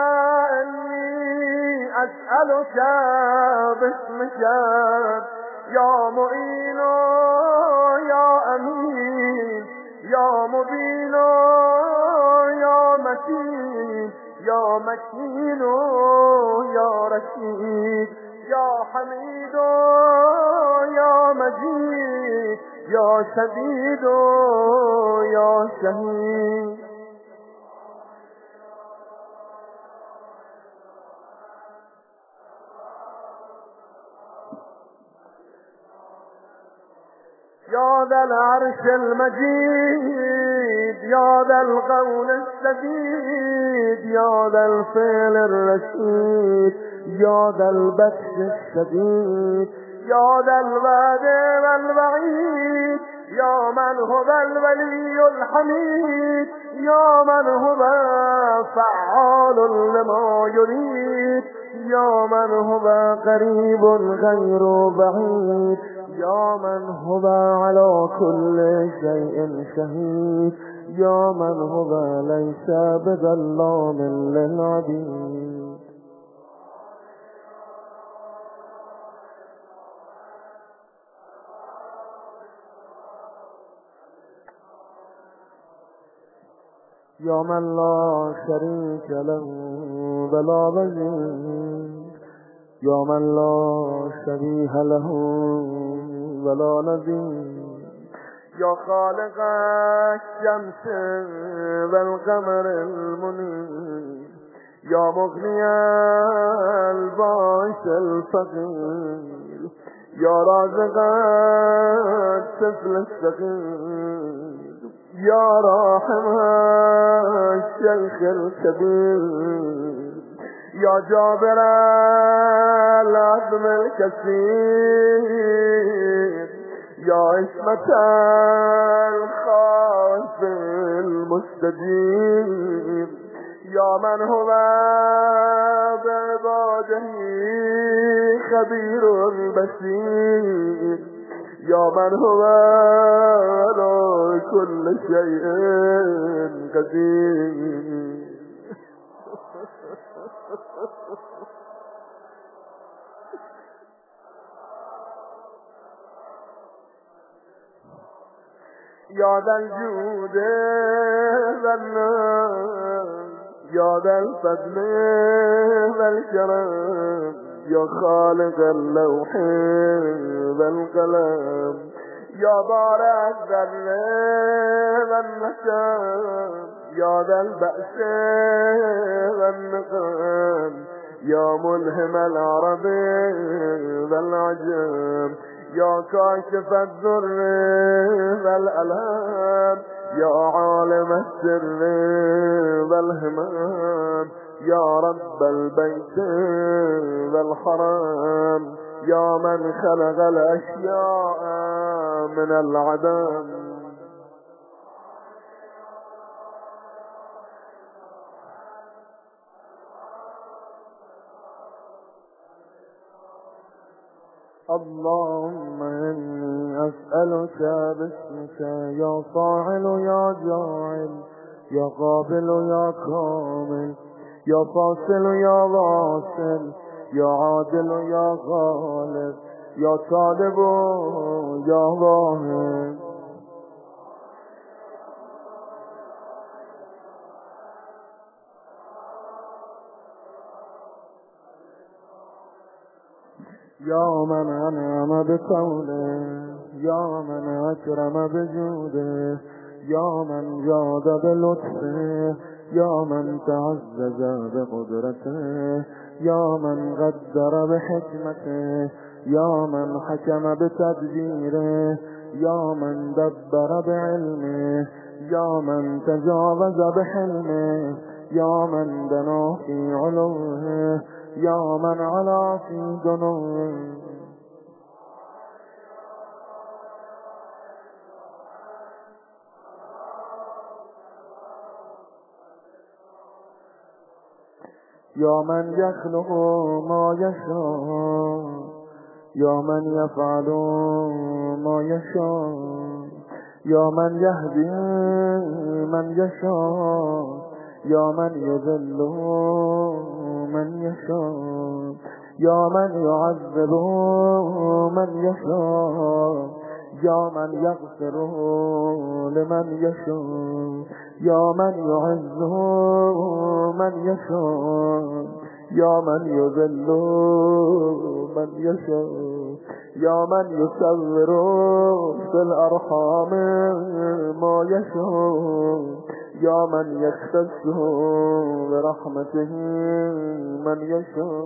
S1: إني أسألك باسمك يا معين يا أمين يا مبين يا متين يا مكين يا رشيد يا حميد يا مجيد يا شديد يا شهيد. يا ذا العرش المجيد يا ذا القول السديد يا ذا الفعل الرشيد يا ذا البطش الشديد يا ذا الوعد والوعيد يا من هو الولي الحميد يا من هو فعال لما يريد يا من هو قريب غير بعيد يا من هو على كل شيء شهيد يا من هو ليس بظلام للعبيد. يا من لا شريك له ولا وزير يا من لا شبيه له ولا نظير يا خالق الشمس والقمر المنير يا مغني الباس الفقير يا رازق الطفل الصغير يا راحم الشيخ الكبير يا جابر العظم الكثير يا عصمة الخاص المستجيب يا من هو بعباده خبير بصير يا من هو على كل شيء قدير يا ذا الجود والنعم يا ذا الفضل والكرم يا خالق اللوح والقلم يا بارع الذل والنشام يا ذا البأس والنقم يا ملهم العرب والعجم يا كاشف الضر والألهام يا عالم السر والهمام يا رب البيت والحرام يا من خلق الأشياء من العدم اللهم إني أسألك باسمك يا فاعل يا جاعل يا قابل يا كامل يا فاصل يا واصل يا عادل يا غالب يا طالب يا واهب يا من أنعم بقوله يا من أكرم بجوده يا من جاد بلطفه يا من تعزز بقدرته يا من قدر بحكمته يا من حكم بتدبيره يا من دبر بعلمه يا من تجاوز بحلمه يا من دنا في علوه يا من علا في دنوه يا من يخلق ما يشاء يا من يفعل ما يشاء يا من يهدي من يشاء يا من يذل من يشاء يا من يعذب من يشاء يا من يغفر لمن يشاء يا من يعز من يشاء يا من يذل من يشاء يا من يصور في الأرحام ما يشاء يا من يختص برحمته من يشاء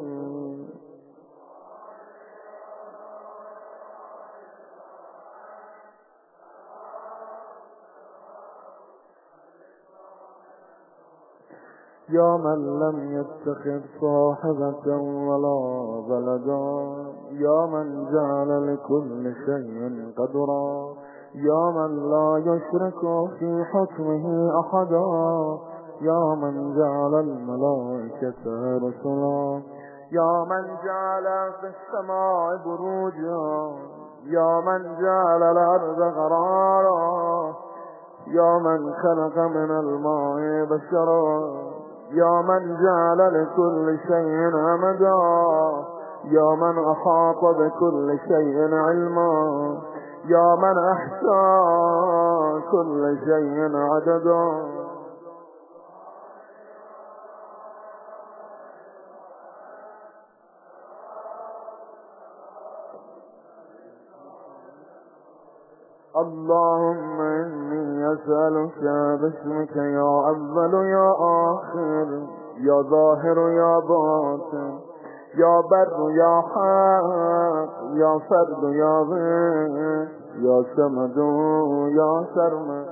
S1: يا من لم يتخذ صاحبة ولا ولدا يا من جعل لكل شيء قدرا يا من لا يشرك في حكمه أحدا يا من جعل الملائكة رسلا يا من جعل في السماء بروجا يا من جعل الأرض قرارا يا من خلق من الماء بشرا يا من جعل لكل شيء أمدا يا من أحاط بكل شيء علما يا من أحصى كل شيء عددا اللهم إني أسألك باسمك يا أول يا آخر، يا ظاهر يا باطن، يا بر يا حق، يا فرد يا غير، يا سمد يا سرمد.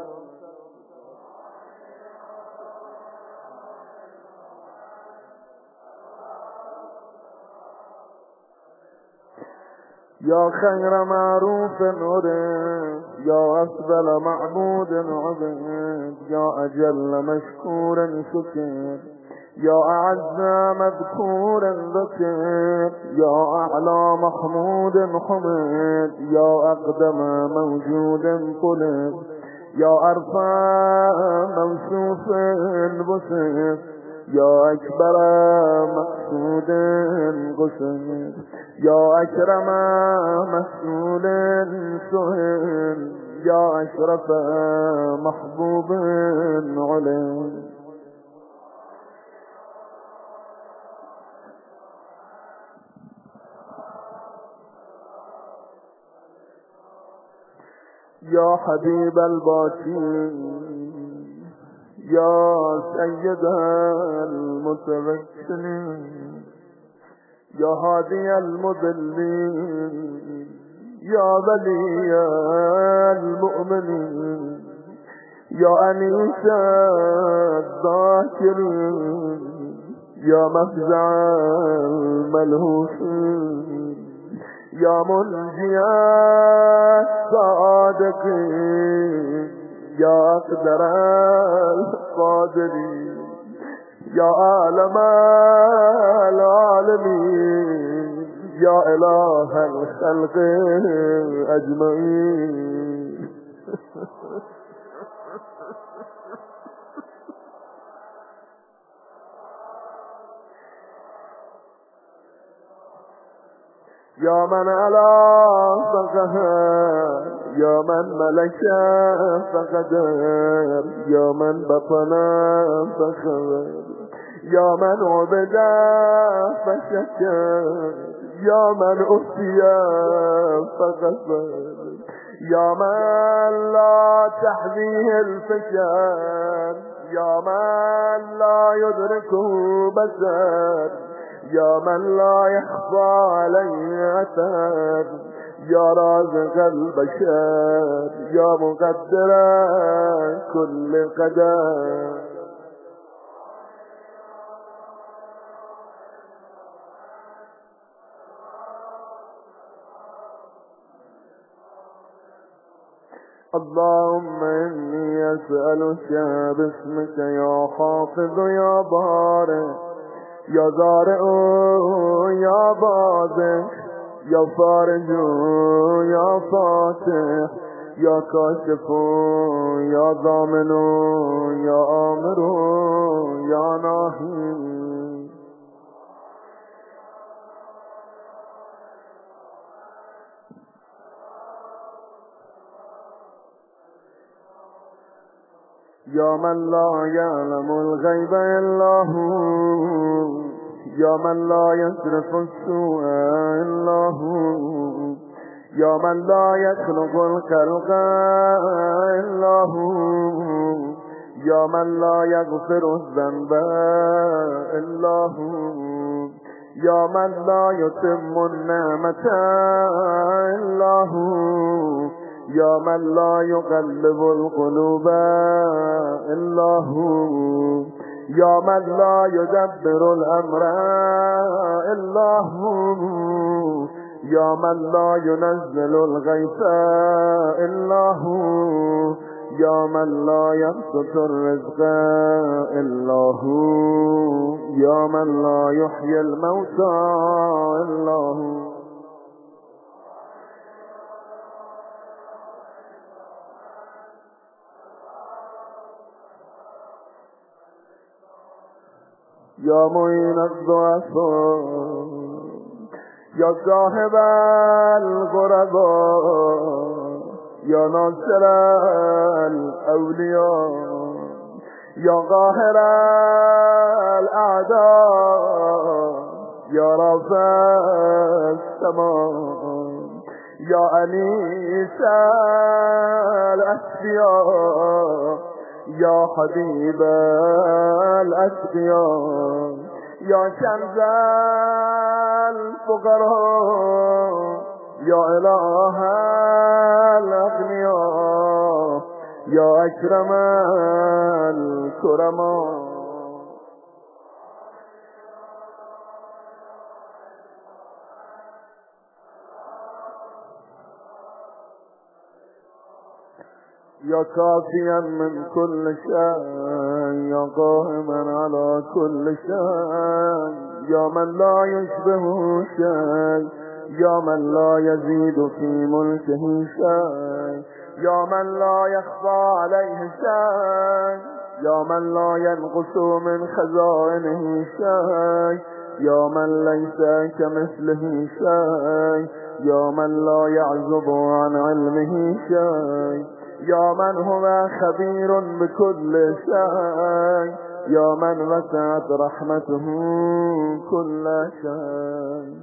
S1: يا خير معروف عرف، يا أفضل معبود عبد، يا أجل مشكور شكر، يا أعز مذكور ذكر، يا أعلى محمود حمد، يا أقدم موجود طلب، يا أرفع موصوف بصف، يا أكبر مقصود قصد، يا أكرم مسؤول سهل، يا أشرف محبوب علم. يا حبيب الباكين، يا سيد المتوكلين، يا هادي المضلين، يا ولي المؤمنين، يا أنيس الذاكرين، يا مفزع الملهوفين، يا منجي الصادقين، يا أقدر القادرين، يا عالم العالمين، يا إله الخلق أجمعين. يا من على فقهر، يا من ملك فقدر، يا من بطن فخبر، يا من عبد فشكر، يا من أفتي فغفر، يا من لا تحذيه الفشل، يا من لا يدركه بشر، يا من لا يخفى عليه أثر، يا رازق البشر، يا مقدر كل قدر. اللهم إني أسألك باسمك يا حافظ يا بارئ، يا زارع يا بازق، يا فارج يا فاتح، يا كاشف يا ضامن يا آمر يا ناهي. يا من لا يعلم الغيب إلا هو، يا من لا يصرف السوء إلا هو، يا من لا يخلق الخلق إلا هو، يا من لا يغفر الذنب إلا هو، يا من لا يتم النعمة إلا هو، يا من لا يقلب القلوب إلا هو، يا من لا يدبر الأمر إلا هو، يا من لا ينزل الغيث إلا هو، يا من لا يبسط الرزق إلا هو، يا من لا يحيي الموتى إلا هو. يا معين الضعفاء، يا صاحب الغرباء، يا ناصر الأولياء، يا قاهر الأعداء، يا رافع السماء، يا أنيس الأسفياء يا حبيب الأسقياء يا كنز الفقراء يا إله الأغنياء يا أكرم الكرماء. يا كافيا من كل شيء يا قائما على كل شيء يا من لا يشبه شيء يا من لا يزيد في ملكه شيء يا من لا يخفى عليه شيء يا من لا ينقص من خزائنه شيء يا من ليس كمثله شيء يا من لا يعزب عن علمه شيء يا من هو خبير بكل شيء يا من وسعت رحمته كل شيء.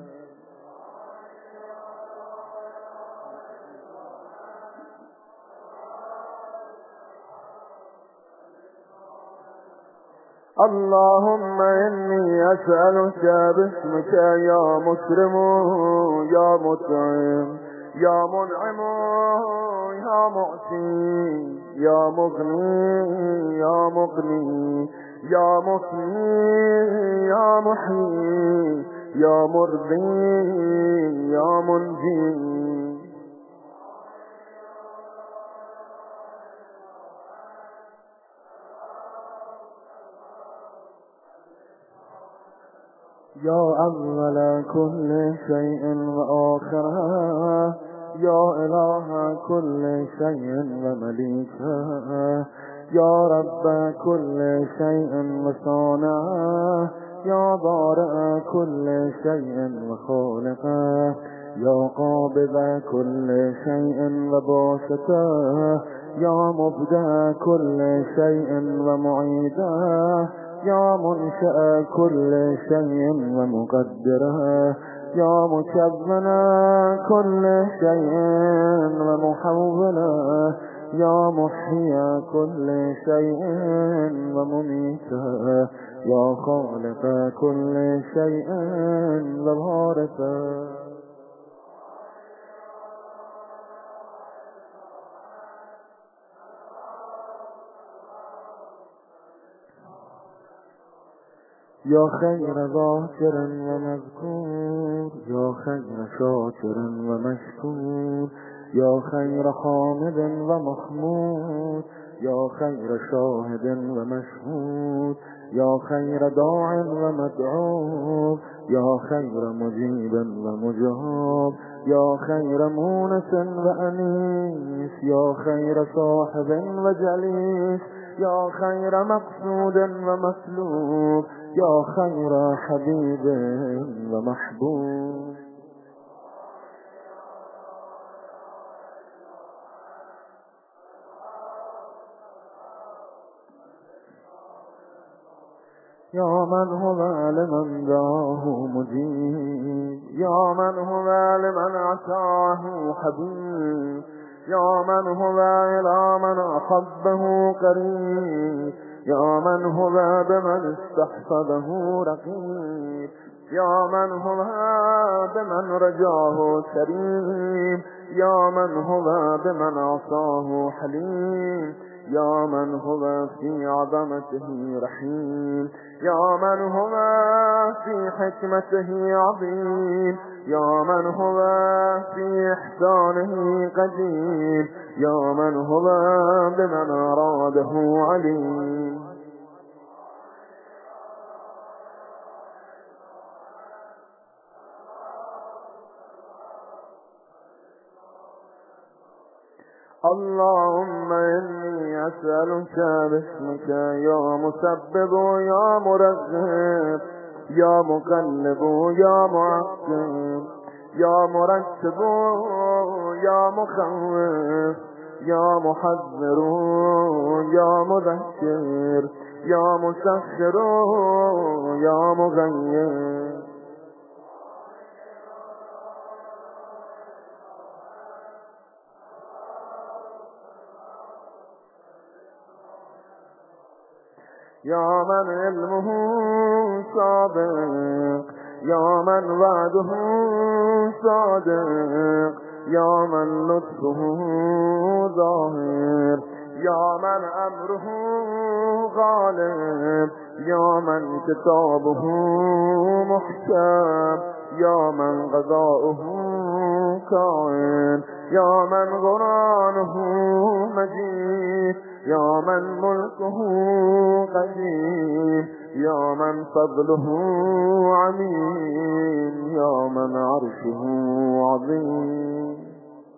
S1: اللهم إني أسألك باسمك يا مكرم يا مطعم يا منعم يا معطي يا مغني يا مغني يا مفني يا محيي يا مرضي يا منجي. يا أول كل شيء وآخره يا إله كل شيء ومليكه يا رب كل شيء وصانعه يا بارئ كل شيء وخالقه يا قابض كل شيء وباسطه يا مبدع كل شيء ومعيده يا منشأ كل شيء ومقدره يا مكون كل شيء ومحوله يا محيي كل شيء ومميته يا خالق كل شيء ووارثه. يا خير ذاكر ومذكور يا خير شاكر ومشكور يا خير حامد ومحمود يا خير شاهد ومشهود يا خير داع ومدعو يا خير مجيب ومجاب يا خير مونس وأنيس يا خير صاحب وجليس يا خير مقصود ومسلوب يا خير حبيب ومحبوب. يا من هو لمن دعاه مجيب يا من هو لمن عصاه حبيب يا من هو إلى من أحبه قريب يا من هو بمن استحفظه رقيب يا من هو بمن رجاه كريم يا من هو بمن عصاه حليم يا من هو في عظمته رحيم يا من هو في حكمته عظيم يا من هو في إحسانه قدير يا من هو بمن أراده عليم. اللهم إني أسألك باسمك يا مسبب يا مرغب يا مقلب يا معقب يا مرتب يا مخوف يا محذر يا مذكر يا مسخر يا مغير. يا من علمه سابق، يا من وعده صادق، يا من لطفه ظاهر، يا من أمره غالب، يا من كتابه محكم، يا من قضاؤه كائن، يا من غرانه مجيد، يا من ملكه قديم، يا من فضله عميم، يا من عرشه عظيم.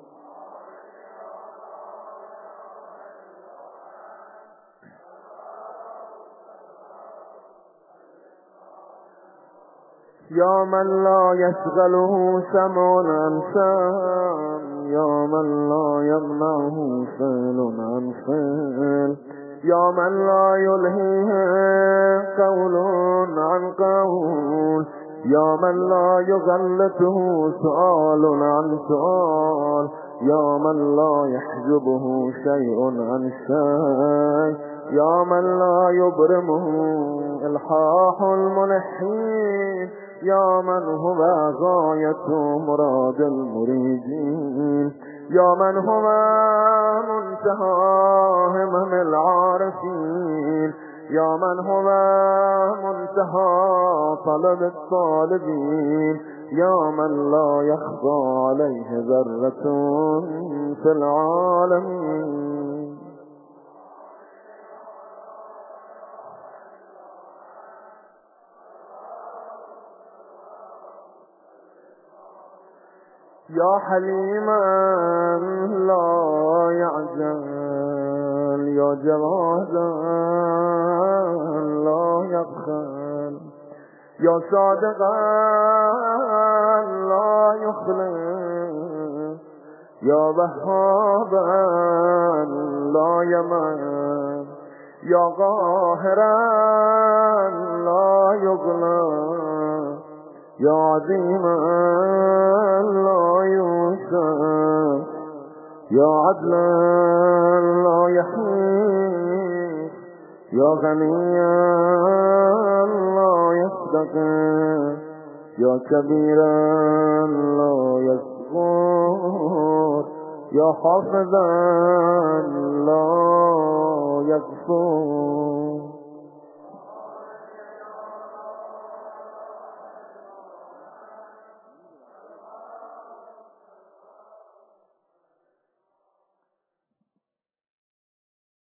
S1: يا من لا يشغله سمع عن سمع، يا من لا يمنعه فعل عن فعل، يا من لا يلهيه قول عن قول، يا من لا يغلطه سؤال عن سؤال، يا من لا يحجبه شيء عن شيء، يا من لا يبرمه الحاح الملحين، يا من هو غاية مراد المريدين، يا من هو منتهى همم العارفين، يا من هو منتهى طلب الطالبين، يا من لا يخفى عليه ذرة في العالمين. يا حليما لا يعجل، يا جوادا لا يبخل، يا صادقا لا يخلف، يا وهابا لا يمن، يا قاهرا لا يغلب، يا عظيما لا يوسف، يا عدلا لا يحيف، يا غنيا لا يصدق، يا كبيرا لا يصغر، يا حافظا لا يكفر.